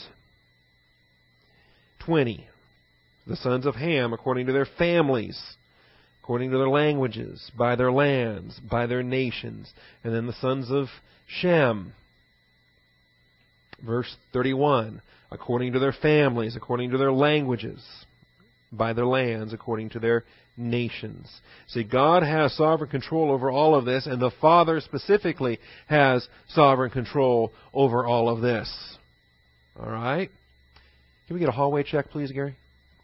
twenty, the sons of Ham according to their families, according to their languages, by their lands, by their nations. And then the sons of Shem, verse thirty-one, according to their families, according to their languages, by their lands, according to their nations. See, God has sovereign control over all of this, and the Father specifically has sovereign control over all of this. All right? Can we get a hallway check, please, Gary?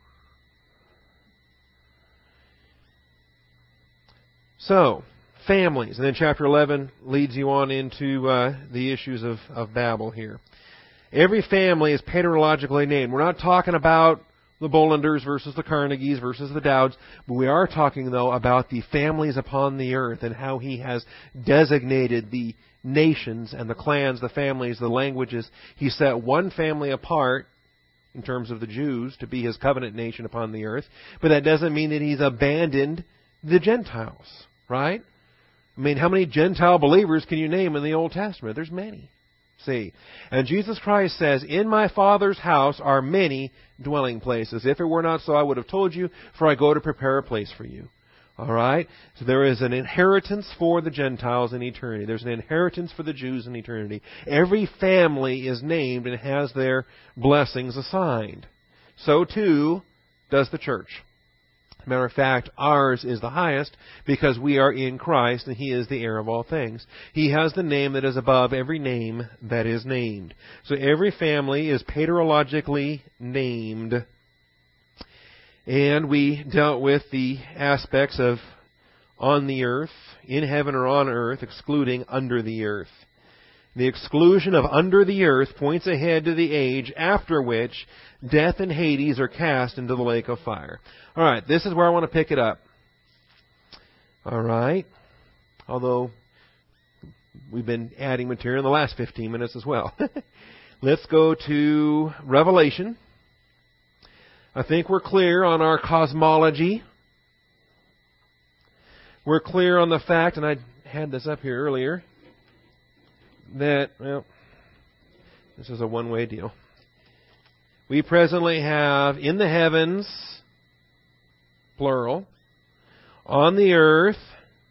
So, families. And then chapter eleven leads you on into uh, the issues of, of Babel here. Every family is paterologically named. We're not talking about the Bollanders versus the Carnegies versus the Dowds, but we are talking, though, about the families upon the earth and how He has designated the nations and the clans, the families, the languages. He set one family apart, in terms of the Jews, to be His covenant nation upon the earth, but that doesn't mean that He's abandoned the Gentiles, right? I mean, how many Gentile believers can you name in the Old Testament? There's many. See, and Jesus Christ says, in my Father's house are many dwelling places. If it were not so, I would have told you, for I go to prepare a place for you. All right? So there is an inheritance for the Gentiles in eternity. There's an inheritance for the Jews in eternity. Every family is named and has their blessings assigned. So too does the church. As a matter of fact, ours is the highest because we are in Christ and He is the heir of all things. He has the name that is above every name that is named. So every family is paterologically named. And we dealt with the aspects of on the earth, in heaven or on earth, excluding under the earth. The exclusion of under the earth points ahead to the age after which death and Hades are cast into the lake of fire. All right, this is where I want to pick it up. All right. Although we've been adding material in the last fifteen minutes as well. Let's go to Revelation. I think we're clear on our cosmology. We're clear on the fact, and I had this up here earlier, that, well, this is a one-way deal. We presently have in the heavens, plural, on the earth,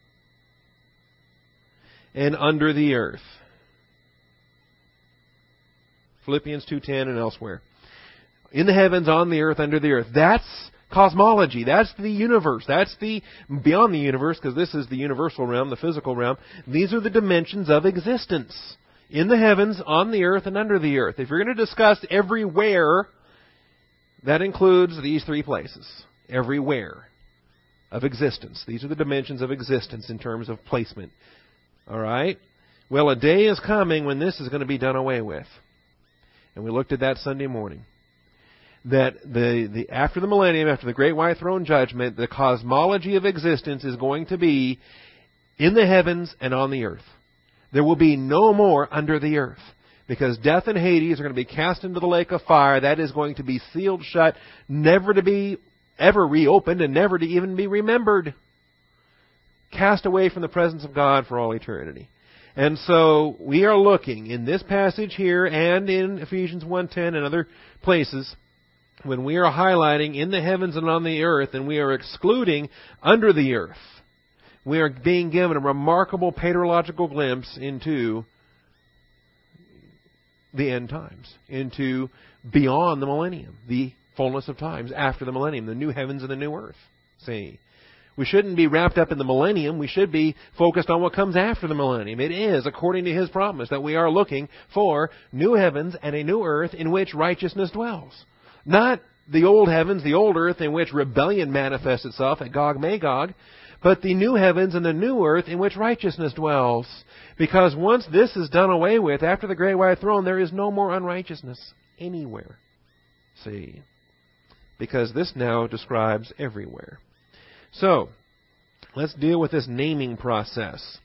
and under the earth. Philippians two ten and elsewhere. In the heavens, on the earth, under the earth. That's cosmology. That's the universe. That's the beyond the universe, because this is the universal realm, the physical realm. These are the dimensions of existence. In the heavens, on the earth, and under the earth. If you're going to discuss everywhere, that includes these three places. Everywhere of existence. These are the dimensions of existence in terms of placement. All right? Well, a day is coming when this is going to be done away with. And we looked at that Sunday morning. That the, the after the millennium, after the great white throne judgment, the cosmology of existence is going to be in the heavens and on the earth. There will be no more under the earth. Because death and Hades are going to be cast into the lake of fire. That is going to be sealed shut, never to be ever reopened, and never to even be remembered. Cast away from the presence of God for all eternity. And so we are looking in this passage here and in Ephesians one ten and other places, when we are highlighting in the heavens and on the earth, and we are excluding under the earth, we are being given a remarkable paterological glimpse into the end times, into beyond the millennium, the fullness of times after the millennium, the new heavens and the new earth. See, we shouldn't be wrapped up in the millennium. We should be focused on what comes after the millennium. It is, according to His promise, that we are looking for new heavens and a new earth in which righteousness dwells. Not the old heavens, the old earth in which rebellion manifests itself at Gog Magog, but the new heavens and the new earth in which righteousness dwells. Because once this is done away with, after the great white throne, there is no more unrighteousness anywhere. See? Because this now describes everywhere. So, let's deal with this naming process.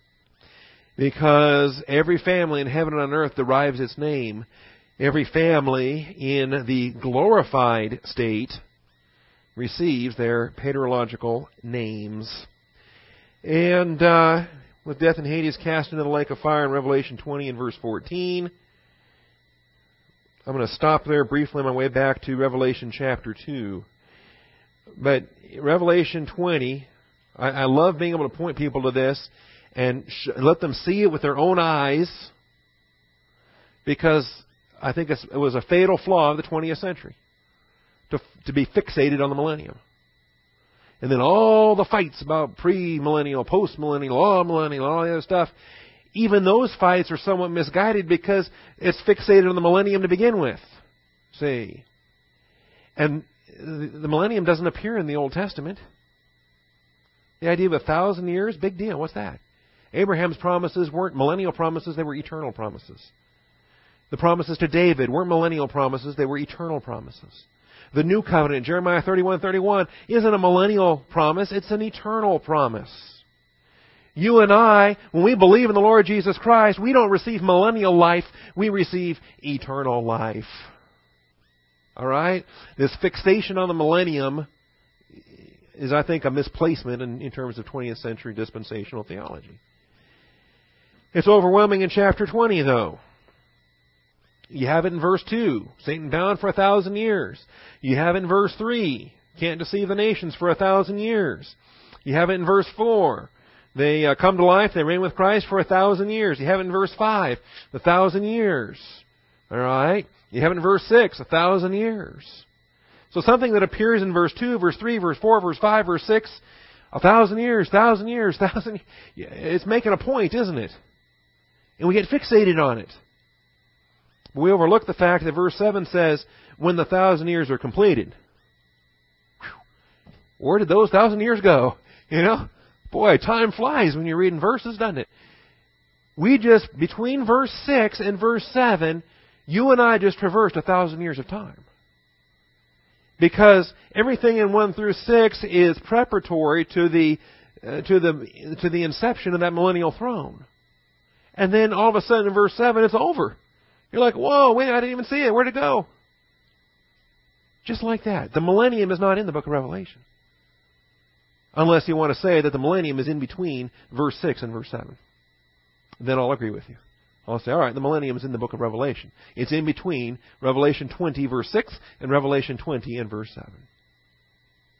Because every family in heaven and on earth derives its name. Every family in the glorified state receives their paterological names. And uh, with death and Hades cast into the lake of fire in Revelation twenty and verse fourteen. I'm going to stop there briefly on my way back to Revelation chapter two. But Revelation twenty, I, I love being able to point people to this and sh- let them see it with their own eyes, because I think it's, it was a fatal flaw of the twentieth century to, to be fixated on the millennium. And then all the fights about pre-millennial, post-millennial, all-millennial, all the other stuff, even those fights are somewhat misguided because it's fixated on the millennium to begin with. See? And the millennium doesn't appear in the Old Testament. The idea of a thousand years, big deal. What's that? Abraham's promises weren't millennial promises, they were eternal promises. The promises to David weren't millennial promises, they were eternal promises. The new covenant, Jeremiah thirty-one thirty-one, isn't a millennial promise, it's an eternal promise. You and I, when we believe in the Lord Jesus Christ, we don't receive millennial life, we receive eternal life. All right? This fixation on the millennium is, I think, a misplacement in, in terms of twentieth century dispensational theology. It's overwhelming in chapter twenty, though. You have it in verse two, Satan bound for a thousand years. You have it in verse three, can't deceive the nations for a thousand years. You have it in verse four, they uh, come to life, they reign with Christ for a thousand years. You have it in verse five, the thousand years. All right? You have it in verse six, a thousand years. So something that appears in verse two, verse three, verse four, verse five, verse six, a thousand years, thousand years, thousand. It's making a point, isn't it? And we get fixated on it. We overlook the fact that verse seven says, when the thousand years are completed. Whew. Where did those thousand years go? You know? Boy, time flies when you're reading verses, doesn't it? We just, between verse six and verse seven, you and I just traversed a thousand years of time. Because everything in one through six is preparatory to the, uh, to the, to the inception of that millennial throne. And then all of a sudden in verse seven, it's over. You're like, whoa, wait, I didn't even see it. Where'd it go? Just like that. The millennium is not in the book of Revelation. Unless you want to say that the millennium is in between verse six and verse seven. Then I'll agree with you. I'll say, all right, the millennium is in the book of Revelation. It's in between Revelation twenty, verse six, and Revelation twenty and verse seven.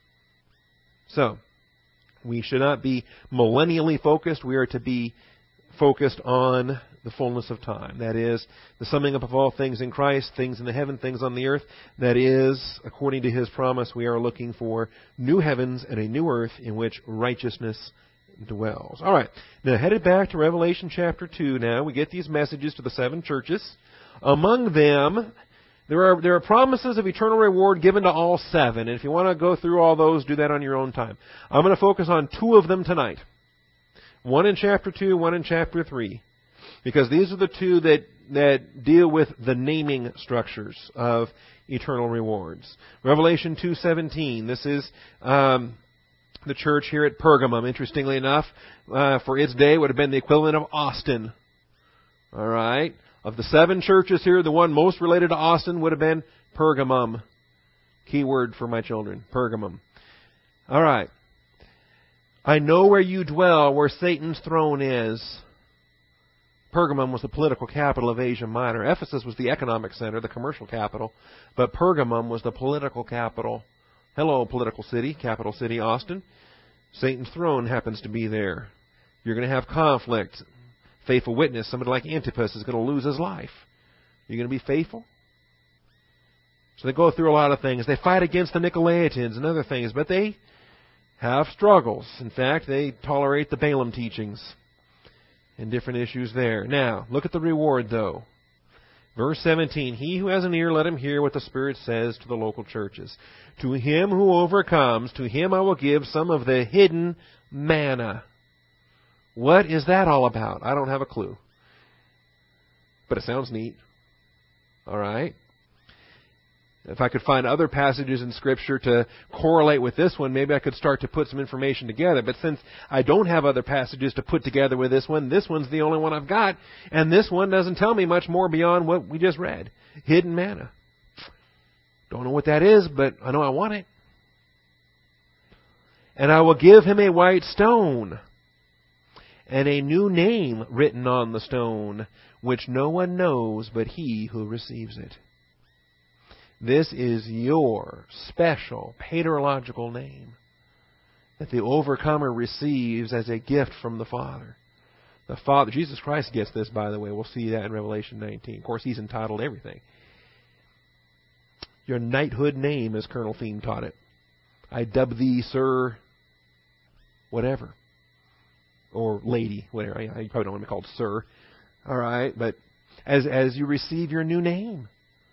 So, we should not be millennially focused. We are to be focused on the fullness of time. That is, the summing up of all things in Christ, things in the heaven, things on the earth. That is, according to His promise, we are looking for new heavens and a new earth in which righteousness dwells. All right. Now, headed back to Revelation chapter two now, we get these messages to the seven churches. Among them, there are there are promises of eternal reward given to all seven. And if you want to go through all those, do that on your own time. I'm going to focus on two of them tonight. One in chapter two, one in chapter three. Because these are the two that, that deal with the naming structures of eternal rewards. Revelation two seventeen. This is um, the church here at Pergamum. Interestingly enough, uh, for its day would have been the equivalent of Austin. All right. Of the seven churches here, the one most related to Austin would have been Pergamum. Key word for my children, Pergamum. All right. I know where you dwell, where Satan's throne is. Pergamum was the political capital of Asia Minor. Ephesus was the economic center, the commercial capital. But Pergamum was the political capital. Hello, political city, capital city, Austin. Satan's throne happens to be there. You're going to have conflict. Faithful witness, somebody like Antipas is going to lose his life. You're going to be faithful? So they go through a lot of things. They fight against the Nicolaitans and other things, but they have struggles. In fact, they tolerate the Balaam teachings and different issues there. Now, look at the reward, though. Verse seventeen, He who has an ear, let him hear what the Spirit says to the local churches. To him who overcomes, to him I will give some of the hidden manna. What is that all about? I don't have a clue. But it sounds neat. All right. If I could find other passages in Scripture to correlate with this one, maybe I could start to put some information together. But since I don't have other passages to put together with this one, this one's the only one I've got. And this one doesn't tell me much more beyond what we just read. Hidden manna. Don't know what that is, but I know I want it. And I will give him a white stone, and a new name written on the stone, which no one knows but he who receives it. This is your special paterological name that the overcomer receives as a gift from the Father. The Father, Jesus Christ gets this, by the way. We'll see that in Revelation nineteen. Of course, He's entitled to everything. Your knighthood name, as Colonel Thiem taught it. I dub thee, sir, whatever. Or lady, whatever. You probably don't want to be called sir. All right, but as as you receive your new name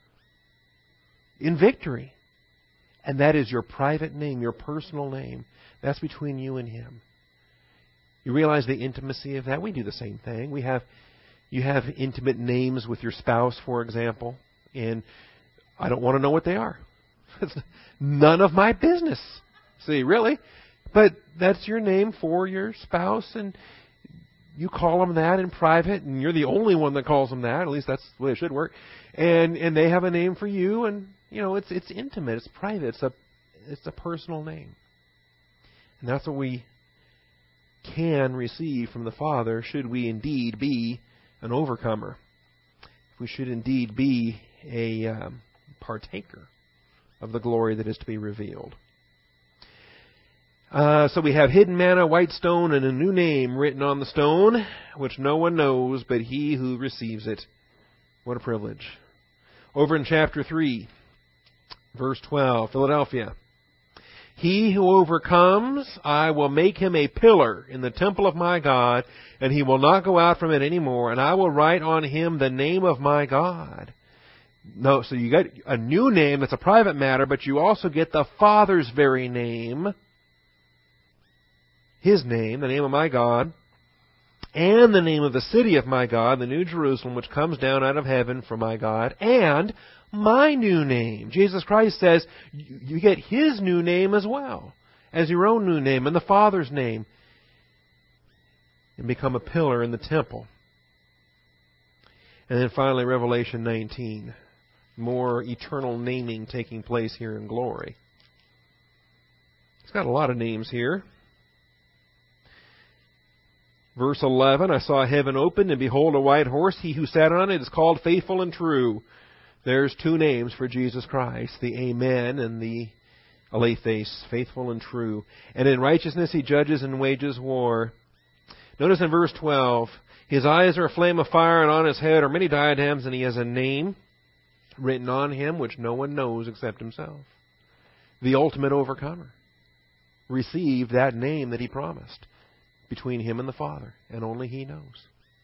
in victory. And that is your private name, your personal name. That's between you and Him. You realize the intimacy of that? We do the same thing. We have, you have intimate names with your spouse, for example, and I don't want to know what they are. It's none of my business. See, really? But that's your name for your spouse, and you call them that in private, and you're the only one that calls them that. At least that's the way it should work. And and they have a name for you, and you know it's it's intimate, it's private, it's a it's a personal name, and that's what we can receive from the Father. Should we indeed be an overcomer? If we should indeed be a um, partaker of the glory that is to be revealed. Uh, so we have hidden manna, white stone, and a new name written on the stone, which no one knows but he who receives it. What a privilege. Over in chapter three, verse twelve, Philadelphia. He who overcomes, I will make him a pillar in the temple of my God, and he will not go out from it anymore, and I will write on him the name of my God. No, so you get a new name that's a private matter, but you also get the Father's very name, His name, the name of my God, and the name of the city of my God, the New Jerusalem, which comes down out of heaven from my God, and my new name. Jesus Christ says you get His new name as well, as your own new name, and the Father's name, and become a pillar in the temple. And then finally, Revelation nineteen. More eternal naming taking place here in glory. It's got a lot of names here. Verse eleven, I saw heaven opened, and behold, a white horse. He who sat on it is called Faithful and True. There's two names for Jesus Christ, the Amen and the Aletheis, faithful and true. And in righteousness he judges and wages war. Notice in verse twelve, His eyes are a flame of fire, and on his head are many diadems, and he has a name written on him which no one knows except himself. The ultimate overcomer received that name that he promised between him and the Father, and only he knows.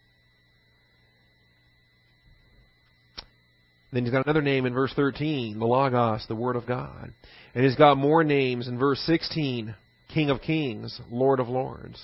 Then he's got another name in verse thirteen, the Logos, the Word of God. And he's got more names in verse sixteen, King of Kings, Lord of Lords.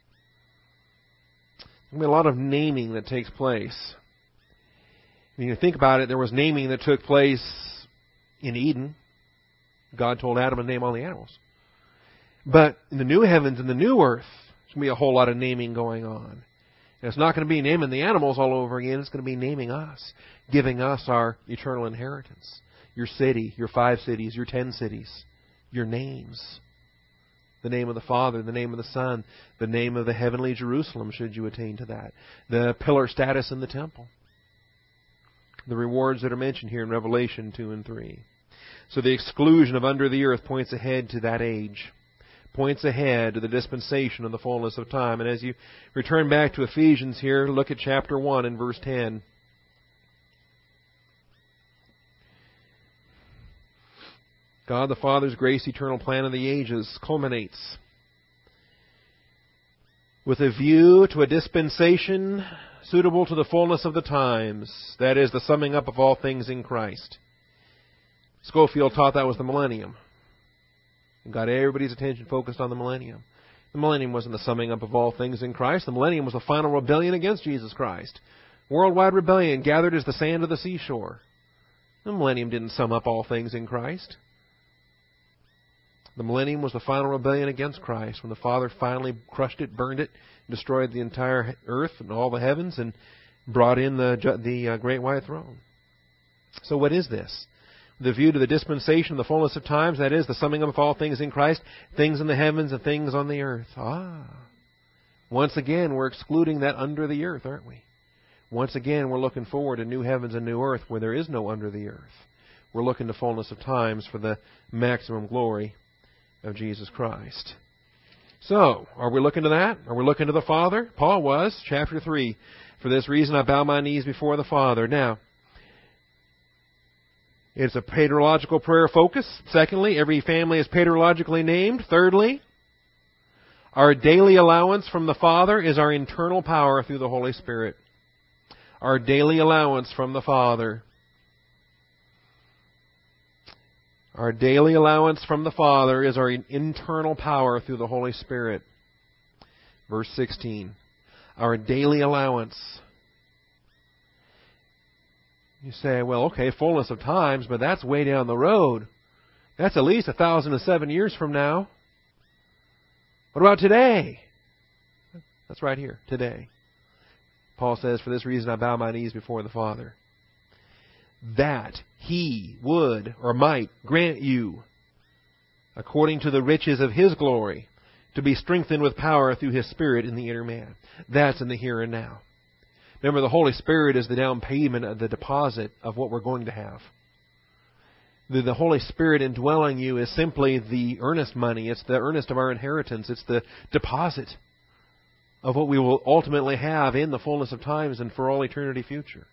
There's going to be a lot of naming that takes place. When you think about it, there was naming that took place in Eden. God told Adam to name all the animals. But in the new heavens and the new earth, there's going to be a whole lot of naming going on. And it's not going to be naming the animals all over again. It's going to be naming us, giving us our eternal inheritance. Your city, your five cities, your ten cities, your names. The name of the Father, the name of the Son, the name of the heavenly Jerusalem, should you attain to that. The pillar status in the temple. The rewards that are mentioned here in Revelation two and three. So the exclusion of under the earth points ahead to that age. Points ahead to the dispensation of the fullness of time. And as you return back to Ephesians here, look at chapter one and verse ten. God the Father's grace, eternal plan of the ages, culminates with a view to a dispensation suitable to the fullness of the times. That is, the summing up of all things in Christ. Schofield taught that was the millennium. And got everybody's attention focused on the millennium. The millennium wasn't the summing up of all things in Christ. The millennium was the final rebellion against Jesus Christ. Worldwide rebellion gathered as the sand of the seashore. The millennium didn't sum up all things in Christ. The millennium was the final rebellion against Christ, when the Father finally crushed it, burned it, destroyed the entire earth and all the heavens, and brought in the, the uh, great white throne. So what is this? The view to the dispensation of the fullness of times, that is, the summing up of all things in Christ, things in the heavens and things on the earth. Ah. Once again, we're excluding that under the earth, aren't we? Once again, we're looking forward to new heavens and new earth where there is no under the earth. We're looking to fullness of times for the maximum glory of Jesus Christ. So, are we looking to that? Are we looking to the Father? Paul was, chapter three. For this reason I bow my knees before the Father. Now, it's a patriarchal prayer focus. Secondly, every family is patriarchally named. Thirdly, our daily allowance from the Father is our internal power through the Holy Spirit. Our daily allowance from the Father. Our daily allowance from the Father is our internal power through the Holy Spirit. Verse sixteen. Our daily allowance. You say, well, okay, fullness of times, but that's way down the road. That's at least a thousand and seven years from now. What about today? That's right here, today. Paul says, for this reason I bow my knees before the Father, that He would or might grant you, according to the riches of His glory, to be strengthened with power through His Spirit in the inner man. That's in the here and now. Remember, the Holy Spirit is the down payment of the deposit of what we're going to have. The, the Holy Spirit indwelling you is simply the earnest money. It's the earnest of our inheritance. It's the deposit of what we will ultimately have in the fullness of times and for all eternity future.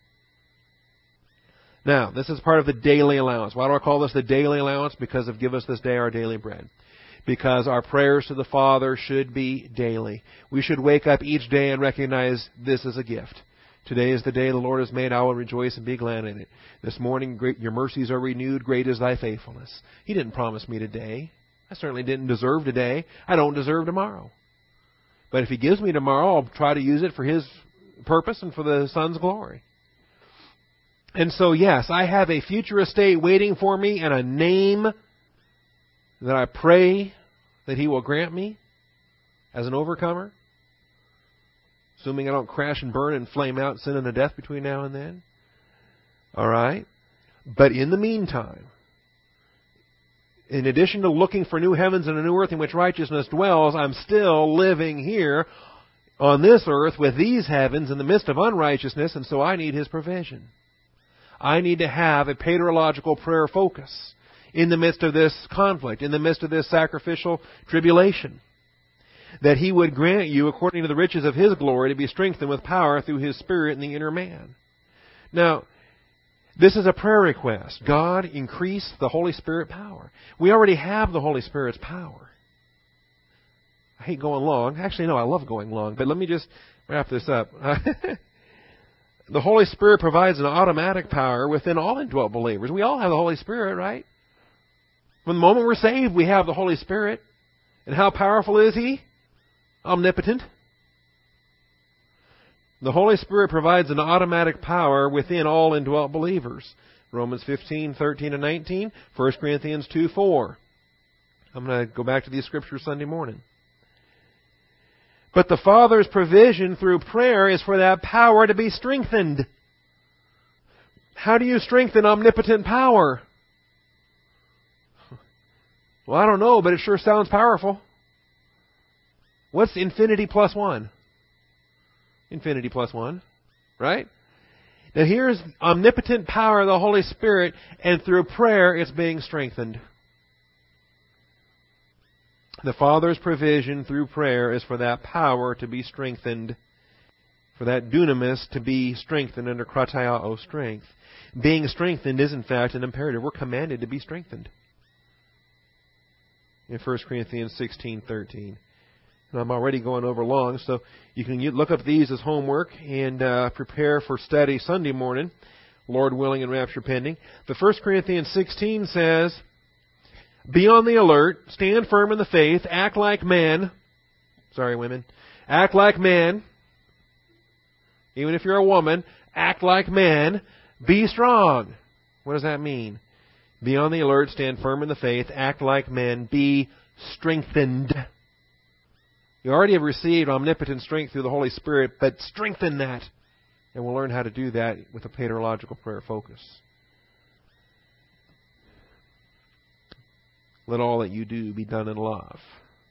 Now, this is part of the daily allowance. Why do I call this the daily allowance? Because of give us this day our daily bread. Because our prayers to the Father should be daily. We should wake up each day and recognize this is a gift. Today is the day the Lord has made. I will rejoice and be glad in it. This morning, great, your mercies are renewed. Great is thy faithfulness. He didn't promise me today. I certainly didn't deserve today. I don't deserve tomorrow. But if He gives me tomorrow, I'll try to use it for His purpose and for the Son's glory. And so, yes, I have a future estate waiting for me and a name that I pray that He will grant me as an overcomer. Assuming I don't crash and burn and flame out, sin and death between now and then. All right? But in the meantime, in addition to looking for new heavens and a new earth in which righteousness dwells, I'm still living here on this earth with these heavens in the midst of unrighteousness, and so I need His provision. I need to have a patriarchal prayer focus in the midst of this conflict, in the midst of this sacrificial tribulation. that He would grant you, according to the riches of His glory, to be strengthened with power through His Spirit in the inner man. Now, this is a prayer request. God, increase the Holy Spirit power. We already have the Holy Spirit's power. I hate going long. Actually, no, I love going long. But let me just wrap this up. The Holy Spirit provides an automatic power within all indwelt believers. We all have the Holy Spirit, right? From the moment we're saved, we have the Holy Spirit. And how powerful is He? Omnipotent. The Holy Spirit provides an automatic power within all indwelt believers. Romans fifteen, thirteen, and nineteen. First Corinthians two, four. I'm going to go back to these scriptures Sunday morning. But the Father's provision through prayer is for that power to be strengthened. How do you strengthen omnipotent power? Well, I don't know, but it sure sounds powerful. What's infinity plus one? Infinity plus one, right? Now here's omnipotent power of the Holy Spirit, and through prayer it's being strengthened. The Father's provision through prayer is for that power to be strengthened, for that dunamis to be strengthened under kratiao, strength. Being strengthened is in fact an imperative. We're commanded to be strengthened. In First Corinthians sixteen, thirteen. And I'm already going over long, so you can look up these as homework and uh, prepare for study Sunday morning, Lord willing and rapture pending. But First Corinthians sixteen says, be on the alert, stand firm in the faith, act like men. Sorry, women. Act like men. Even if you're a woman, act like men. Be strong. What does that mean? Be on the alert, stand firm in the faith, act like men, be strengthened. You already have received omnipotent strength through the Holy Spirit, but strengthen that. And we'll learn how to do that with a paterological prayer focus. Let all that you do be done in love.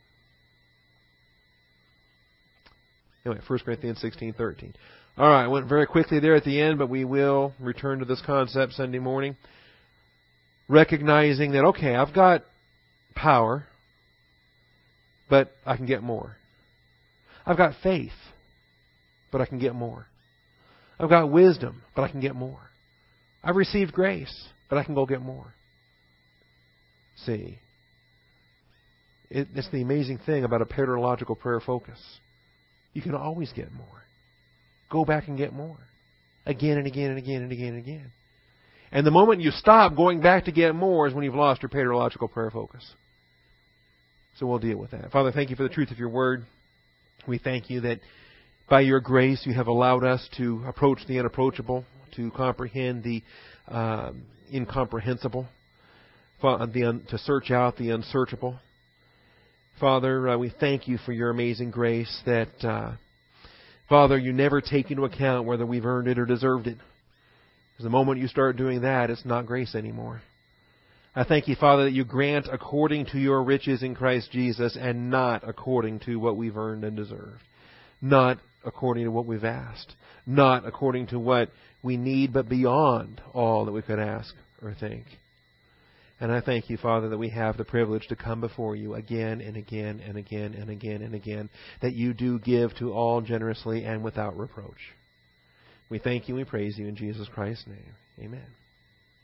Anyway, First Corinthians sixteen, thirteen. All right, I went very quickly there at the end, but we will return to this concept Sunday morning. Recognizing that, okay, I've got power, but I can get more. I've got faith, but I can get more. I've got wisdom, but I can get more. I've received grace, but I can go get more. See, it, it's the amazing thing about a paterological prayer focus. You can always get more. Go back and get more. Again and again and again and again and again. And the moment you stop going back to get more is when you've lost your paterological prayer focus. So we'll deal with that. Father, thank you for the truth of your word. We thank you that by your grace you have allowed us to approach the unapproachable, to comprehend the uh, incomprehensible, to search out the unsearchable. Father, uh, we thank you for your amazing grace that, uh, Father, you never take into account whether we've earned it or deserved it. Because the moment you start doing that, it's not grace anymore. I thank you, Father, that you grant according to your riches in Christ Jesus and not according to what we've earned and deserved. Not according to what we've asked. Not according to what we need, but beyond all that we could ask or think. And I thank you, Father, that we have the privilege to come before you again and again and again and again and again, that you do give to all generously and without reproach. We thank you and we praise you in Jesus Christ's name. Amen.